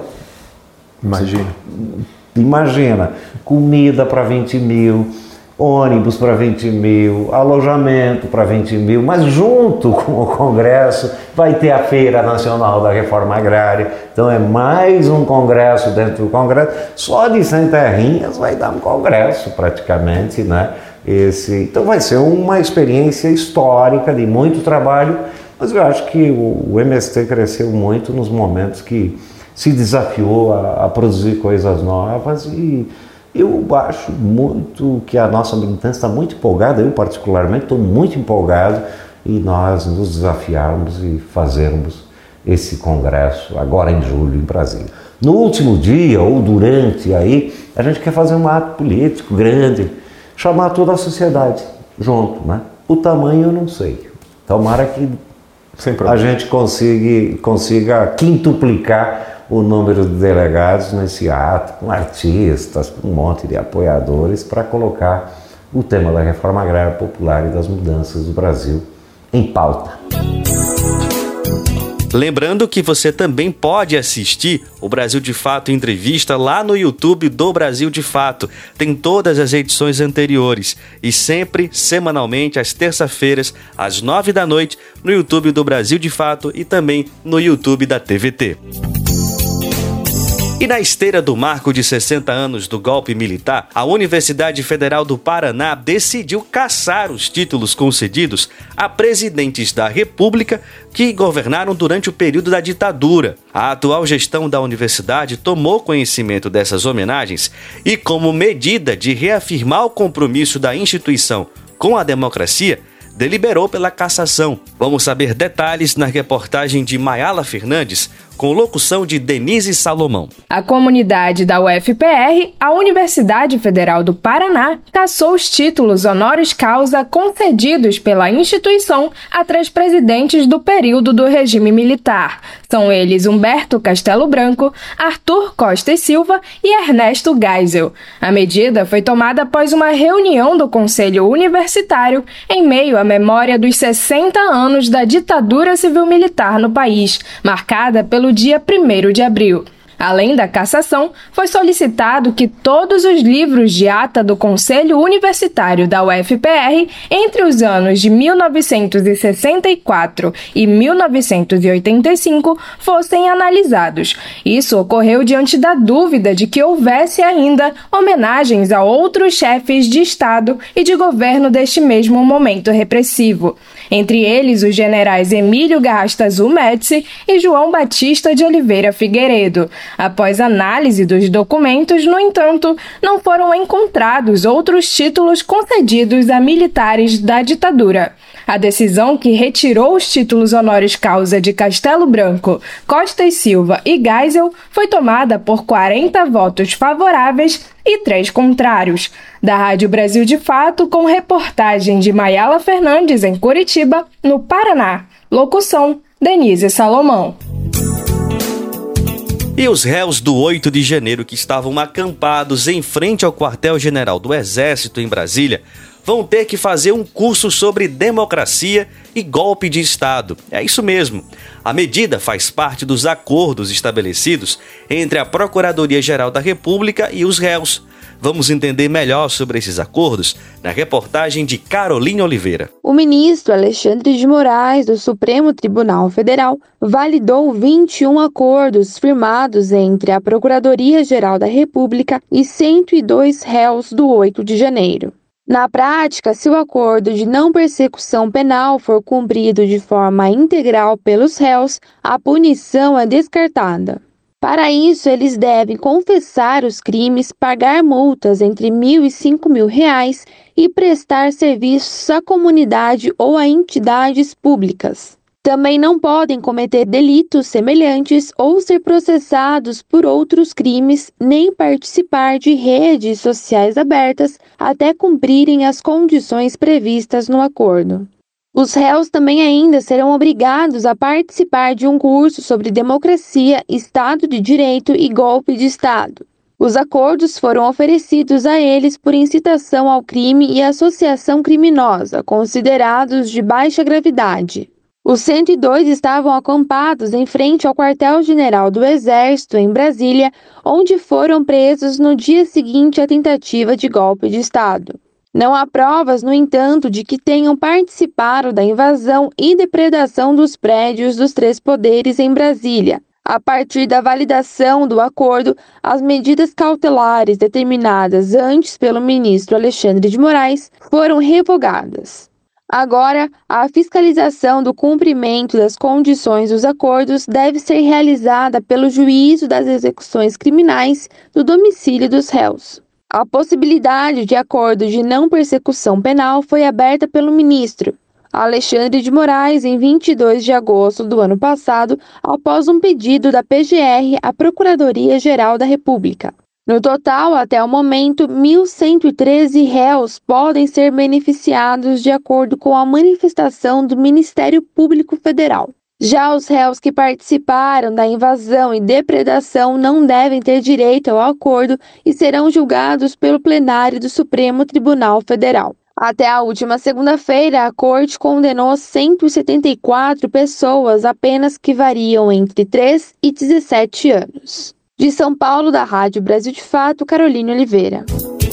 Imagina, comida para 20 mil, ônibus para 20 mil, alojamento para 20 mil, mas junto com o Congresso vai ter a Feira Nacional da Reforma Agrária, então é mais um congresso dentro do Congresso, só de Sem Terrinhas vai dar um congresso praticamente, né? Então vai ser uma experiência histórica de muito trabalho, mas eu acho que o MST cresceu muito nos momentos que se desafiou a produzir coisas novas, e eu acho muito que a nossa militância está muito empolgada, eu particularmente estou muito empolgado, e nós nos desafiarmos e fazermos esse congresso agora em julho em Brasília. No último dia ou durante aí, a gente quer fazer um ato político grande, chamar toda a sociedade junto, né? O tamanho eu não sei, tomara que a gente consiga quintuplicar o número de delegados nesse ato, com artistas, com um monte de apoiadores, para colocar o tema da reforma agrária popular e das mudanças do Brasil em pauta. Lembrando que você também pode assistir o Brasil de Fato Entrevista lá no YouTube do Brasil de Fato. Tem todas as edições anteriores e sempre, semanalmente, às terças-feiras, às 9 da noite, no YouTube do Brasil de Fato e também no YouTube da TVT. E na esteira do marco de 60 anos do golpe militar, a Universidade Federal do Paraná decidiu cassar os títulos concedidos a presidentes da República que governaram durante o período da ditadura. A atual gestão da universidade tomou conhecimento dessas homenagens e, como medida de reafirmar o compromisso da instituição com a democracia, deliberou pela cassação. Vamos saber detalhes na reportagem de Mayala Fernandes, com locução de Denise Salomão. A comunidade da UFPR, a Universidade Federal do Paraná, cassou os títulos honoris causa concedidos pela instituição a 3 presidentes do período do regime militar. São eles Humberto Castelo Branco, Arthur Costa e Silva e Ernesto Geisel. A medida foi tomada após uma reunião do Conselho Universitário em meio à memória dos 60 anos da ditadura civil-militar no país, marcada pelo dia 1º de abril. Além da cassação, foi solicitado que todos os livros de ata do Conselho Universitário da UFPR entre os anos de 1964 e 1985 fossem analisados. Isso ocorreu diante da dúvida de que houvesse ainda homenagens a outros chefes de Estado e de governo deste mesmo momento repressivo. Entre eles, os generais Emílio Garrastazu Médici e João Batista de Oliveira Figueiredo. Após análise dos documentos, no entanto, não foram encontrados outros títulos concedidos a militares da ditadura. A decisão que retirou os títulos honoris causa de Castelo Branco, Costa e Silva e Geisel foi tomada por 40 votos favoráveis e 3 contrários. Da Rádio Brasil de Fato, com reportagem de Mayala Fernandes em Curitiba, no Paraná. Locução, Denise Salomão. E os réus do 8 de janeiro que estavam acampados em frente ao quartel-general do Exército em Brasília vão ter que fazer um curso sobre democracia e golpe de Estado. É isso mesmo. A medida faz parte dos acordos estabelecidos entre a Procuradoria-Geral da República e os réus. Vamos entender melhor sobre esses acordos na reportagem de Carolina Oliveira. O ministro Alexandre de Moraes, do Supremo Tribunal Federal, validou 21 acordos firmados entre a Procuradoria-Geral da República e 102 réus do 8 de janeiro. Na prática, se o acordo de não persecução penal for cumprido de forma integral pelos réus, a punição é descartada. Para isso, eles devem confessar os crimes, pagar multas entre R$ 1.000 e R$ 5.000 e prestar serviços à comunidade ou a entidades públicas. Também não podem cometer delitos semelhantes ou ser processados por outros crimes, nem participar de redes sociais abertas até cumprirem as condições previstas no acordo. Os réus também ainda serão obrigados a participar de um curso sobre democracia, Estado de Direito e golpe de Estado. Os acordos foram oferecidos a eles por incitação ao crime e associação criminosa, considerados de baixa gravidade. Os 102 estavam acampados em frente ao quartel-general do Exército, em Brasília, onde foram presos no dia seguinte à tentativa de golpe de Estado. Não há provas, no entanto, de que tenham participado da invasão e depredação dos prédios dos três poderes em Brasília. A partir da validação do acordo, as medidas cautelares determinadas antes pelo ministro Alexandre de Moraes foram revogadas. Agora, a fiscalização do cumprimento das condições dos acordos deve ser realizada pelo juízo das execuções criminais do domicílio dos réus. A possibilidade de acordo de não persecução penal foi aberta pelo ministro Alexandre de Moraes em 22 de agosto do ano passado, após um pedido da PGR à Procuradoria-Geral da República. No total, até o momento, 1.113 réus podem ser beneficiados de acordo com a manifestação do Ministério Público Federal. Já os réus que participaram da invasão e depredação não devem ter direito ao acordo e serão julgados pelo plenário do Supremo Tribunal Federal. Até a última segunda-feira, a Corte condenou 174 pessoas a penas que variam entre 3 e 17 anos. De São Paulo, da Rádio Brasil de Fato, Carolina Oliveira.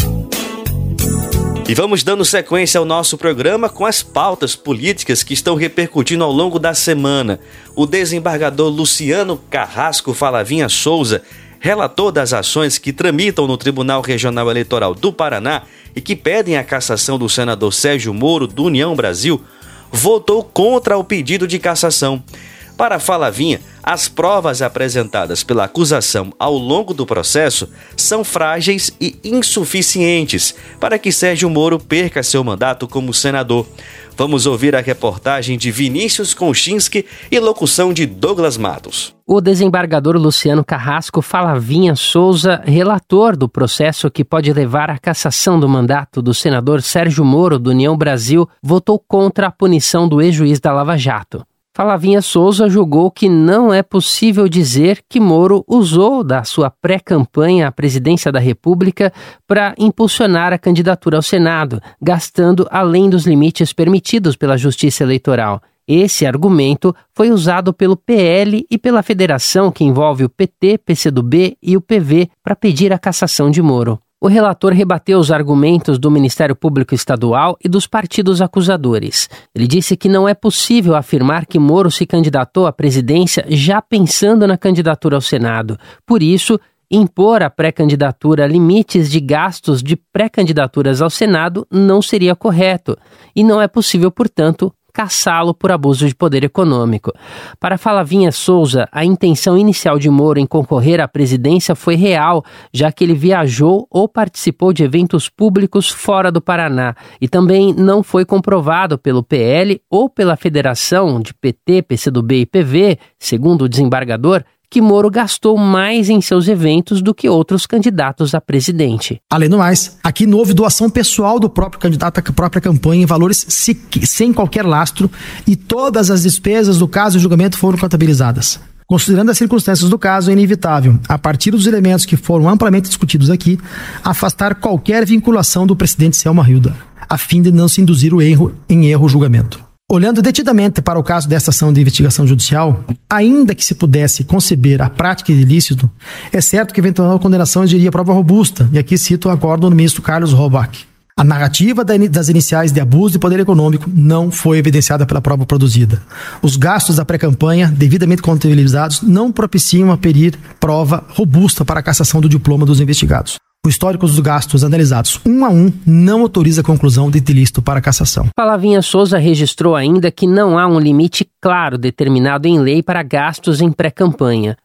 E vamos dando sequência ao nosso programa com as pautas políticas que estão repercutindo ao longo da semana. O desembargador Luciano Carrasco Falavinha Souza, relator das ações que tramitam no Tribunal Regional Eleitoral do Paraná e que pedem a cassação do senador Sérgio Moro, do União Brasil, votou contra o pedido de cassação. Para Falavinha, as provas apresentadas pela acusação ao longo do processo são frágeis e insuficientes para que Sérgio Moro perca seu mandato como senador. Vamos ouvir a reportagem de Vinícius Konchinski e locução de Douglas Matos. O desembargador Luciano Carrasco Falavinha Souza, relator do processo que pode levar à cassação do mandato do senador Sérgio Moro, do União Brasil, votou contra a punição do ex-juiz da Lava Jato. Falavinha Souza julgou que não é possível dizer que Moro usou da sua pré-campanha à presidência da República para impulsionar a candidatura ao Senado, gastando além dos limites permitidos pela Justiça Eleitoral. Esse argumento foi usado pelo PL e pela federação que envolve o PT, PCdoB e o PV para pedir a cassação de Moro. O relator rebateu os argumentos do Ministério Público Estadual e dos partidos acusadores. Ele disse que não é possível afirmar que Moro se candidatou à presidência já pensando na candidatura ao Senado. Por isso, impor à pré-candidatura limites de gastos de pré-candidaturas ao Senado não seria correto. E não é possível, portanto, cassá-lo por abuso de poder econômico. Para Falavinha Souza, a intenção inicial de Moro em concorrer à presidência foi real, já que ele viajou ou participou de eventos públicos fora do Paraná e também não foi comprovado pelo PL ou pela federação de PT, PCdoB e PV, segundo o desembargador, que Moro gastou mais em seus eventos do que outros candidatos a presidente. Além do mais, aqui não houve doação pessoal do próprio candidato à própria campanha em valores sem qualquer lastro e todas as despesas do caso de julgamento foram contabilizadas. Considerando as circunstâncias do caso, é inevitável, a partir dos elementos que foram amplamente discutidos aqui, afastar qualquer vinculação do presidente Selma Hilda, a fim de não se induzir o erro o julgamento. Olhando detidamente para o caso desta ação de investigação judicial, ainda que se pudesse conceber a prática de ilícito, é certo que eventual condenação exigiria prova robusta, e aqui cito o acordo do ministro Carlos Rohrbach. A narrativa das iniciais de abuso de poder econômico não foi evidenciada pela prova produzida. Os gastos da pré-campanha, devidamente contabilizados, não propiciam aferir prova robusta para a cassação do diploma dos investigados. O histórico dos gastos analisados um a um não autoriza a conclusão de ilícito para cassação. Falavinha Souza registrou ainda que não há um limite claro determinado em lei para gastos em pré-campanha.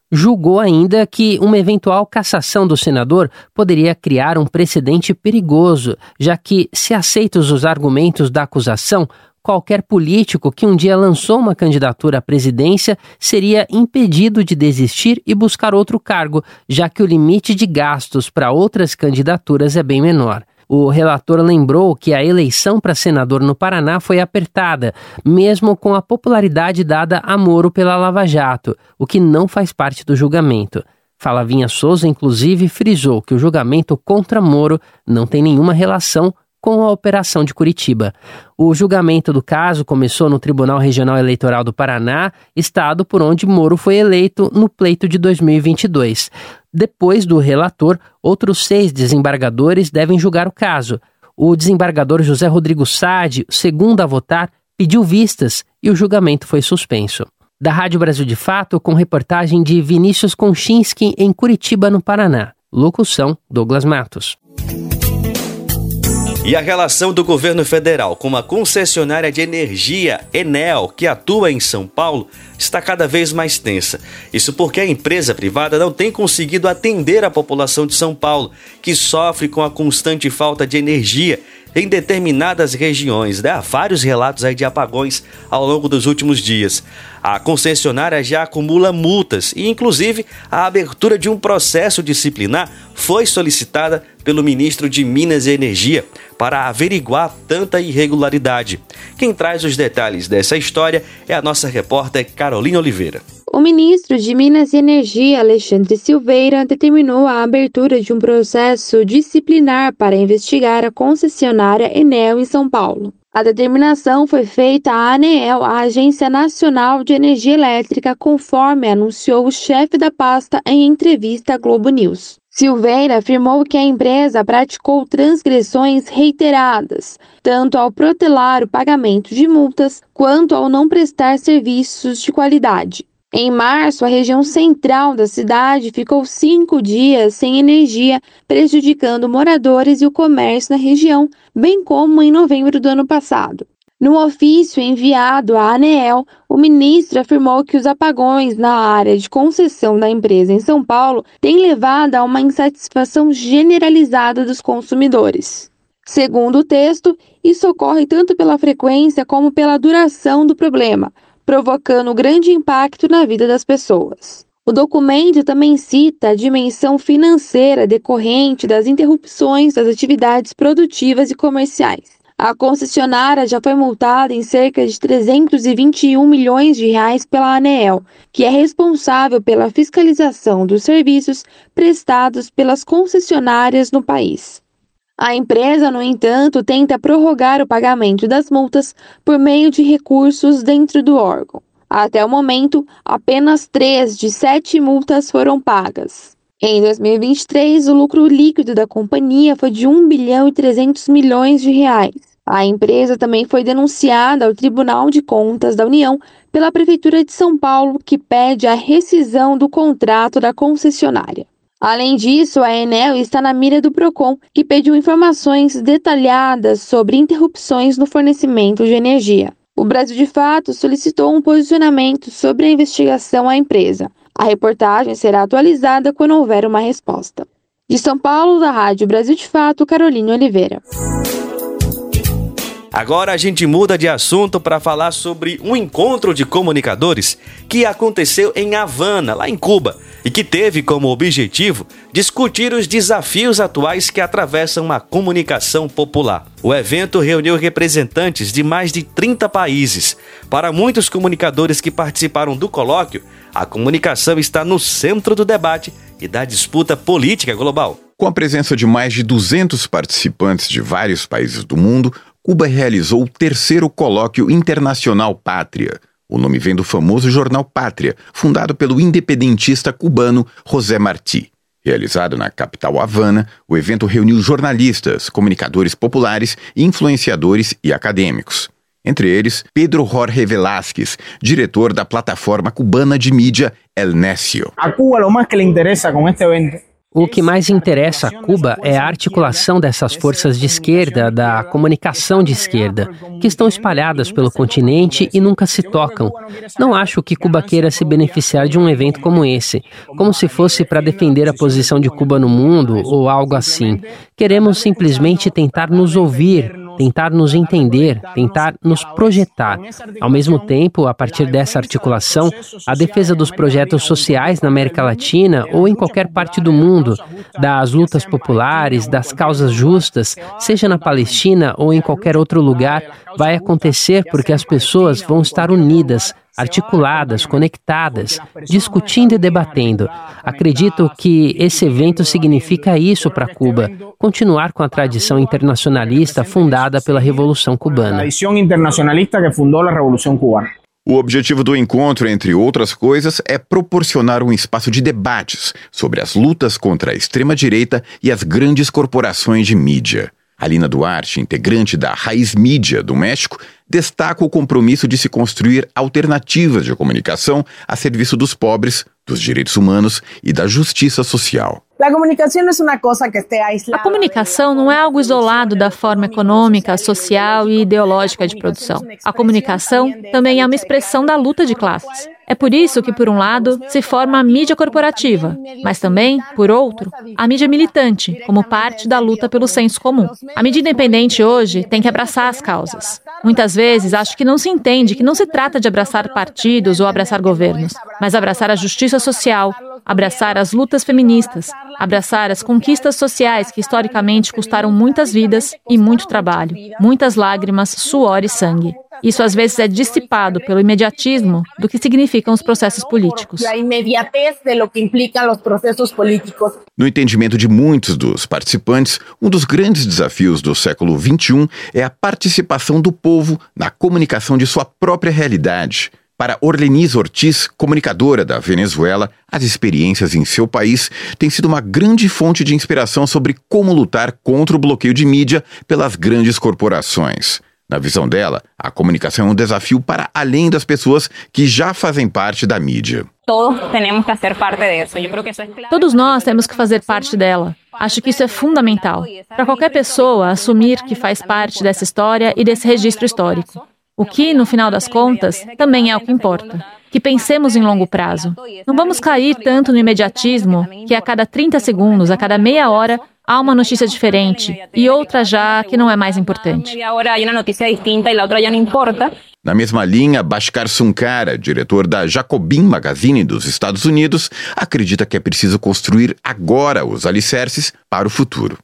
julgou ainda que uma eventual cassação do senador poderia criar um precedente perigoso, já que, se aceitos os argumentos da acusação, qualquer político que um dia lançou uma candidatura à presidência seria impedido de desistir e buscar outro cargo, já que o limite de gastos para outras candidaturas é bem menor. O relator lembrou que a eleição para senador no Paraná foi apertada, mesmo com a popularidade dada a Moro pela Lava Jato, o que não faz parte do julgamento. Flavinha Souza, inclusive, frisou que o julgamento contra Moro não tem nenhuma relação com a Operação de Curitiba. O julgamento do caso começou no Tribunal Regional Eleitoral do Paraná, estado por onde Moro foi eleito no pleito de 2022. Depois do relator, outros 6 desembargadores devem julgar o caso. O desembargador José Rodrigo Sade, segundo a votar, pediu vistas e o julgamento foi suspenso. Da Rádio Brasil de Fato, com reportagem de Vinícius Konchinski em Curitiba, no Paraná. Locução, Douglas Matos. E a relação do governo federal com uma concessionária de energia, Enel, que atua em São Paulo, está cada vez mais tensa. Isso porque a empresa privada não tem conseguido atender a população de São Paulo, que sofre com a constante falta de energia em determinadas regiões. Há vários relatos aí de apagões ao longo dos últimos dias. A concessionária já acumula multas e, inclusive, a abertura de um processo disciplinar foi solicitada pelo ministro de Minas e Energia para averiguar tanta irregularidade. Quem traz os detalhes dessa história é a nossa repórter Carolina Oliveira. O ministro de Minas e Energia, Alexandre Silveira, determinou a abertura de um processo disciplinar para investigar a concessionária Enel em São Paulo. A determinação foi feita à ANEEL, a Agência Nacional de Energia Elétrica, conforme anunciou o chefe da pasta em entrevista à Globo News. Silveira afirmou que a empresa praticou transgressões reiteradas, tanto ao protelar o pagamento de multas, quanto ao não prestar serviços de qualidade. Em março, a região central da cidade ficou 5 dias sem energia, prejudicando moradores e o comércio na região, bem como em novembro do ano passado. No ofício enviado à ANEEL, o ministro afirmou que os apagões na área de concessão da empresa em São Paulo têm levado a uma insatisfação generalizada dos consumidores. Segundo o texto, isso ocorre tanto pela frequência como pela duração do problema, provocando grande impacto na vida das pessoas. O documento também cita a dimensão financeira decorrente das interrupções das atividades produtivas e comerciais. A concessionária já foi multada em cerca de 321 milhões de reais pela ANEEL, que é responsável pela fiscalização dos serviços prestados pelas concessionárias no país. A empresa, no entanto, tenta prorrogar o pagamento das multas por meio de recursos dentro do órgão. Até o momento, apenas 3 de 7 multas foram pagas. Em 2023, o lucro líquido da companhia foi de 1 bilhão e 300 milhões de reais. A empresa também foi denunciada ao Tribunal de Contas da União pela Prefeitura de São Paulo, que pede a rescisão do contrato da concessionária. Além disso, a Enel está na mira do Procon, que pediu informações detalhadas sobre interrupções no fornecimento de energia. O Brasil de Fato solicitou um posicionamento sobre a investigação à empresa. A reportagem será atualizada quando houver uma resposta. De São Paulo, da Rádio Brasil de Fato, Carolina Oliveira. Agora a gente muda de assunto para falar sobre um encontro de comunicadores que aconteceu em Havana, lá em Cuba, e que teve como objetivo discutir os desafios atuais que atravessam a comunicação popular. O evento reuniu representantes de mais de 30 países. Para muitos comunicadores que participaram do colóquio, a comunicação está no centro do debate e da disputa política global. Com a presença de mais de 200 participantes de vários países do mundo, Cuba realizou o 3º Colóquio Internacional Pátria. O nome vem do famoso jornal Pátria, fundado pelo independentista cubano José Martí. Realizado na capital Havana, o evento reuniu jornalistas, comunicadores populares, influenciadores e acadêmicos. Entre eles, Pedro Jorge Velázquez, diretor da plataforma cubana de mídia El Necio. A Cuba lo más que le interesa con este evento O que mais interessa a Cuba é a articulação dessas forças de esquerda, da comunicação de esquerda, que estão espalhadas pelo continente e nunca se tocam. Não acho que Cuba queira se beneficiar de um evento como esse, como se fosse para defender a posição de Cuba no mundo ou algo assim. Queremos simplesmente tentar nos ouvir, tentar nos entender, tentar nos projetar. Ao mesmo tempo, a partir dessa articulação, a defesa dos projetos sociais na América Latina ou em qualquer parte do mundo, das lutas populares, das causas justas, seja na Palestina ou em qualquer outro lugar, vai acontecer porque as pessoas vão estar unidas, articuladas, conectadas, discutindo e debatendo. Acredito que esse evento significa isso para Cuba, continuar com a tradição internacionalista fundada pela Revolução Cubana. O objetivo do encontro, entre outras coisas, é proporcionar um espaço de debates sobre as lutas contra a extrema-direita e as grandes corporações de mídia. Alina Duarte, integrante da Raiz Mídia do México, destaca o compromisso de se construir alternativas de comunicação a serviço dos pobres, dos direitos humanos e da justiça social. A comunicação não é algo isolado da forma econômica, social e ideológica de produção. A comunicação também é uma expressão da luta de classes. É por isso que, por um lado, se forma a mídia corporativa, mas também, por outro, a mídia militante, como parte da luta pelo senso comum. A mídia independente hoje tem que abraçar as causas. Muitas vezes, acho que não se entende que não se trata de abraçar partidos ou abraçar governos, mas abraçar a justiça social, abraçar as lutas feministas, abraçar as conquistas sociais que historicamente custaram muitas vidas e muito trabalho, muitas lágrimas, suor e sangue. Isso às vezes é dissipado pelo imediatismo do que significam os processos políticos. No entendimento de muitos dos participantes, um dos grandes desafios do século XXI é a participação do povo na comunicação de sua própria realidade. Para Orlenise Ortiz, comunicadora da Venezuela, as experiências em seu país têm sido uma grande fonte de inspiração sobre como lutar contra o bloqueio de mídia pelas grandes corporações. Na visão dela, a comunicação é um desafio para além das pessoas que já fazem parte da mídia. Todos nós temos que fazer parte dela. Acho que isso é fundamental. Para qualquer pessoa assumir que faz parte dessa história e desse registro histórico. O que, no final das contas, também é o que importa. Que pensemos em longo prazo. Não vamos cair tanto no imediatismo que a cada 30 segundos, a cada meia hora, há uma notícia diferente e outra já que não é mais importante. Na mesma linha, Bhaskar Sunkara, diretor da Jacobin Magazine dos Estados Unidos, acredita que é preciso construir agora os alicerces para o futuro.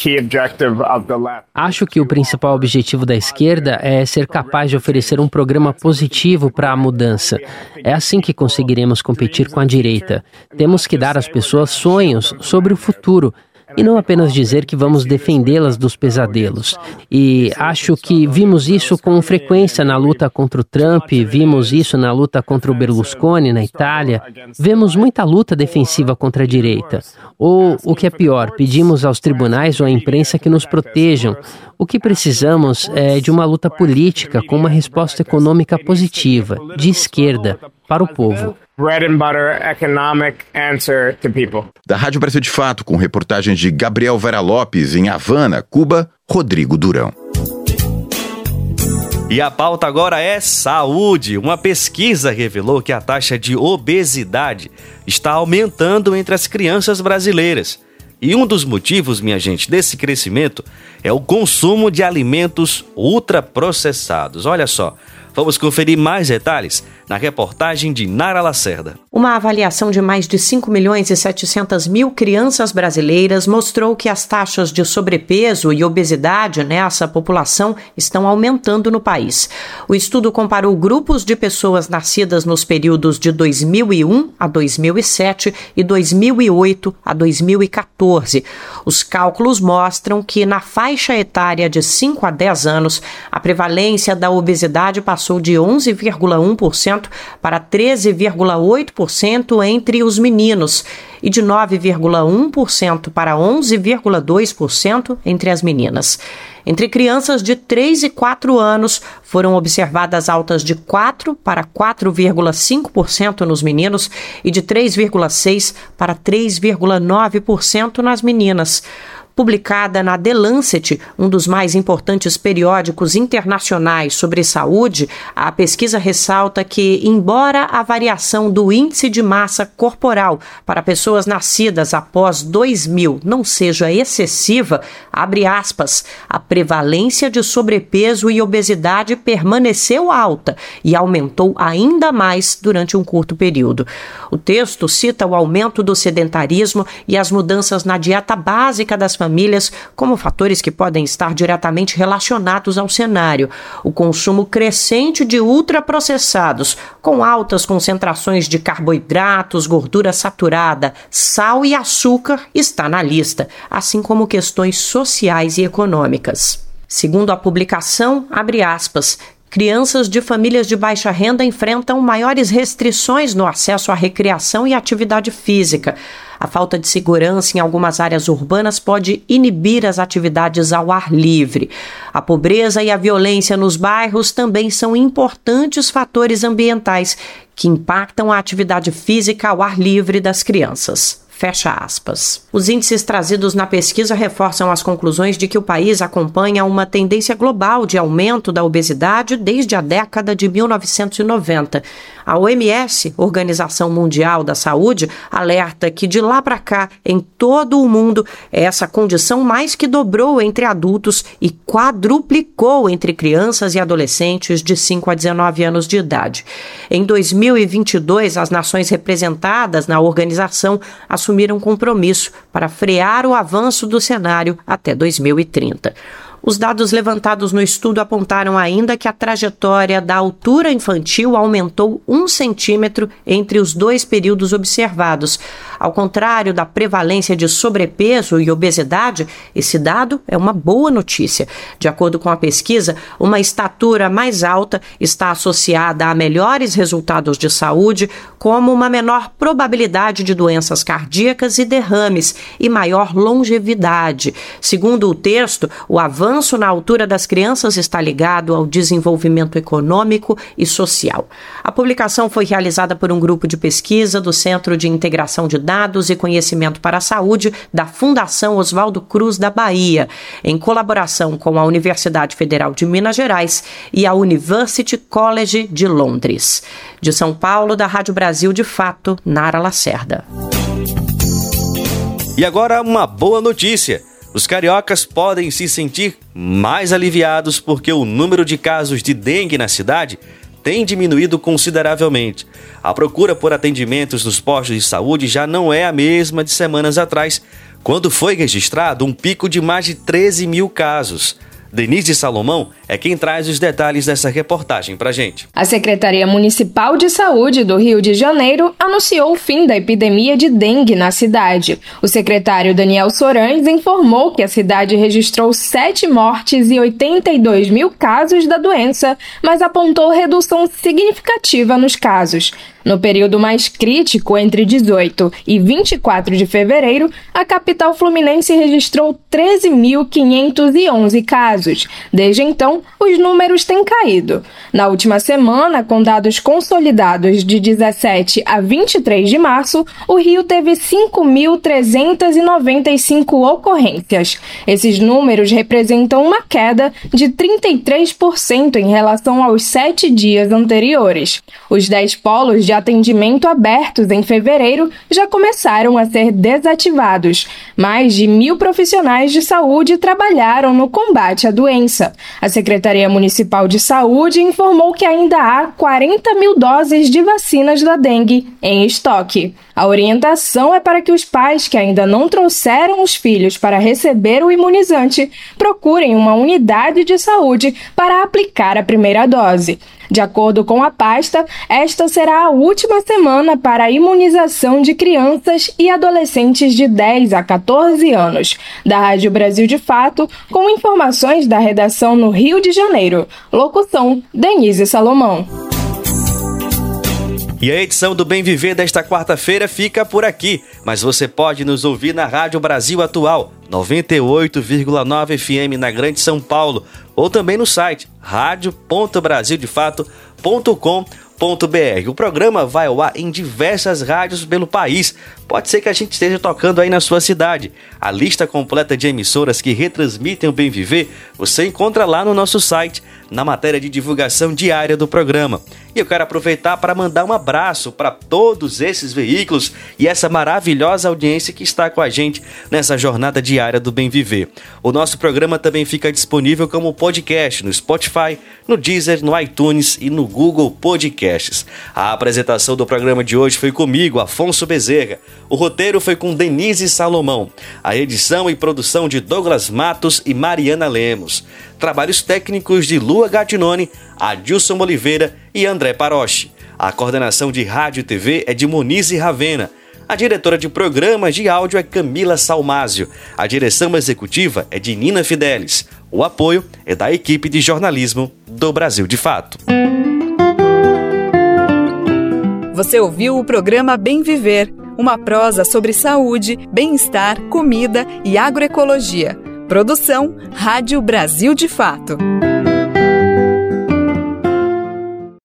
Acho que o principal objetivo da esquerda é ser capaz de oferecer um programa positivo para a mudança. É assim que conseguiremos competir com a direita. Temos que dar às pessoas sonhos sobre o futuro. E não apenas dizer que vamos defendê-las dos pesadelos. E acho que vimos isso com frequência na luta contra o Trump, vimos isso na luta contra o Berlusconi na Itália. Vemos muita luta defensiva contra a direita. Ou, o que é pior, pedimos aos tribunais ou à imprensa que nos protejam. O que precisamos é de uma luta política com uma resposta econômica positiva, de esquerda, para o povo. Bread and butter economic answer to people. Da Rádio Brasil de Fato, com reportagens de Gabriel Vera Lopes em Havana, Cuba, Rodrigo Durão. E a pauta agora é saúde. Uma pesquisa revelou que a taxa de obesidade está aumentando entre as crianças brasileiras. E um dos motivos, minha gente, desse crescimento é o consumo de alimentos ultraprocessados. Olha só, vamos conferir mais detalhes na reportagem de Nara Lacerda. Uma avaliação de mais de 5.700.000 crianças brasileiras mostrou que as taxas de sobrepeso e obesidade nessa população estão aumentando no país. O estudo comparou grupos de pessoas nascidas nos períodos de 2001 a 2007 e 2008 a 2014. Os cálculos mostram que na faixa etária de 5 a 10 anos, a prevalência da obesidade passou de 11,1% 9,5% para 13,8% entre os meninos e de 9,1% para 11,2% entre as meninas. Entre crianças de 3 e 4 anos, foram observadas altas de 4% para 4,5% nos meninos e de 3,6% para 3,9% nas meninas. Publicada na The Lancet, um dos mais importantes periódicos internacionais sobre saúde, a pesquisa ressalta que, embora a variação do índice de massa corporal para pessoas nascidas após 2000 não seja excessiva, abre aspas, a prevalência de sobrepeso e obesidade permaneceu alta e aumentou ainda mais durante um curto período. O texto cita o aumento do sedentarismo e as mudanças na dieta básica das famílias como fatores que podem estar diretamente relacionados ao cenário. O consumo crescente de ultraprocessados, com altas concentrações de carboidratos, gordura saturada, sal e açúcar, está na lista, assim como questões sociais e econômicas. Segundo a publicação, abre aspas, crianças de famílias de baixa renda enfrentam maiores restrições no acesso à recreação e atividade física. A falta de segurança em algumas áreas urbanas pode inibir as atividades ao ar livre. A pobreza e a violência nos bairros também são importantes fatores ambientais que impactam a atividade física ao ar livre das crianças. Fecha aspas. Os índices trazidos na pesquisa reforçam as conclusões de que o país acompanha uma tendência global de aumento da obesidade desde a década de 1990. A OMS, Organização Mundial da Saúde, alerta que de lá para cá, em todo o mundo, essa condição mais que dobrou entre adultos e quadruplicou entre crianças e adolescentes de 5 a 19 anos de idade. Em 2022, as nações representadas na organização assumiram compromisso para frear o avanço do cenário até 2030. Os dados levantados no estudo apontaram ainda que a trajetória da altura infantil aumentou 1 centímetro entre os 2 períodos observados. Ao contrário da prevalência de sobrepeso e obesidade, esse dado é uma boa notícia. De acordo com a pesquisa, uma estatura mais alta está associada a melhores resultados de saúde, como uma menor probabilidade de doenças cardíacas e derrames e maior longevidade. Segundo o texto, o avanço na altura das crianças está ligado ao desenvolvimento econômico e social. A publicação foi realizada por um grupo de pesquisa do Centro de Integração de Dados e Conhecimento para a Saúde da Fundação Oswaldo Cruz da Bahia, em colaboração com a Universidade Federal de Minas Gerais e a University College de Londres. De São Paulo, da Rádio Brasil de Fato, Nara Lacerda. E agora uma boa notícia. Os cariocas podem se sentir mais aliviados porque o número de casos de dengue na cidade tem diminuído consideravelmente. A procura por atendimentos nos postos de saúde já não é a mesma de semanas atrás, quando foi registrado um pico de mais de 13 mil casos. Denise Salomão é quem traz os detalhes dessa reportagem pra gente. A Secretaria Municipal de Saúde do Rio de Janeiro anunciou o fim da epidemia de dengue na cidade. O secretário Daniel Sorães informou que a cidade registrou 7 mortes e 82 mil casos da doença, mas apontou redução significativa nos casos. No período mais crítico, entre 18 e 24 de fevereiro, a capital fluminense registrou 13.511 casos. Desde então, os números têm caído. Na última semana, com dados consolidados de 17 a 23 de março, o Rio teve 5.395 ocorrências. Esses números representam uma queda de 33% em relação aos 7 dias anteriores. Os 10 polos de atendimento abertos em fevereiro já começaram a ser desativados. Mais de 1.000 profissionais de saúde trabalharam no combate à doença. A Secretaria Municipal de Saúde informou que ainda há 40 mil doses de vacinas da dengue em estoque. A orientação é para que os pais que ainda não trouxeram os filhos para receber o imunizante procurem uma unidade de saúde para aplicar a primeira dose. De acordo com a pasta, esta será a última semana para a imunização de crianças e adolescentes de 10 a 14 anos. Da Rádio Brasil de Fato, com informações da redação no Rio de Janeiro. Locução, Denise Salomão. E a edição do Bem Viver desta quarta-feira fica por aqui, mas você pode nos ouvir na Rádio Brasil Atual, 98,9 FM na Grande São Paulo, ou também no site radio.brasildefato.com.br. O programa vai ao ar em diversas rádios pelo país. Pode ser que a gente esteja tocando aí na sua cidade. A lista completa de emissoras que retransmitem o Bem Viver você encontra lá no nosso site, na matéria de divulgação diária do programa. E eu quero aproveitar para mandar um abraço para todos esses veículos e essa maravilhosa audiência que está com a gente nessa jornada diária do Bem Viver. O nosso programa também fica disponível como podcast no Spotify, no Deezer, no iTunes e no Google Podcasts. A apresentação do programa de hoje foi comigo, Afonso Bezerra. O roteiro foi com Denise Salomão. A edição e produção de Douglas Matos e Mariana Lemos. Trabalhos técnicos de Lua Gattinone, Adilson Oliveira e André Paroche. A coordenação de rádio e TV é de Monize Ravena. A diretora de programas de áudio é Camila Salmásio. A direção executiva é de Nina Fidelis. O apoio é da equipe de jornalismo do Brasil de Fato. Você ouviu o programa Bem Viver, uma prosa sobre saúde, bem-estar, comida e agroecologia. Produção Rádio Brasil de Fato.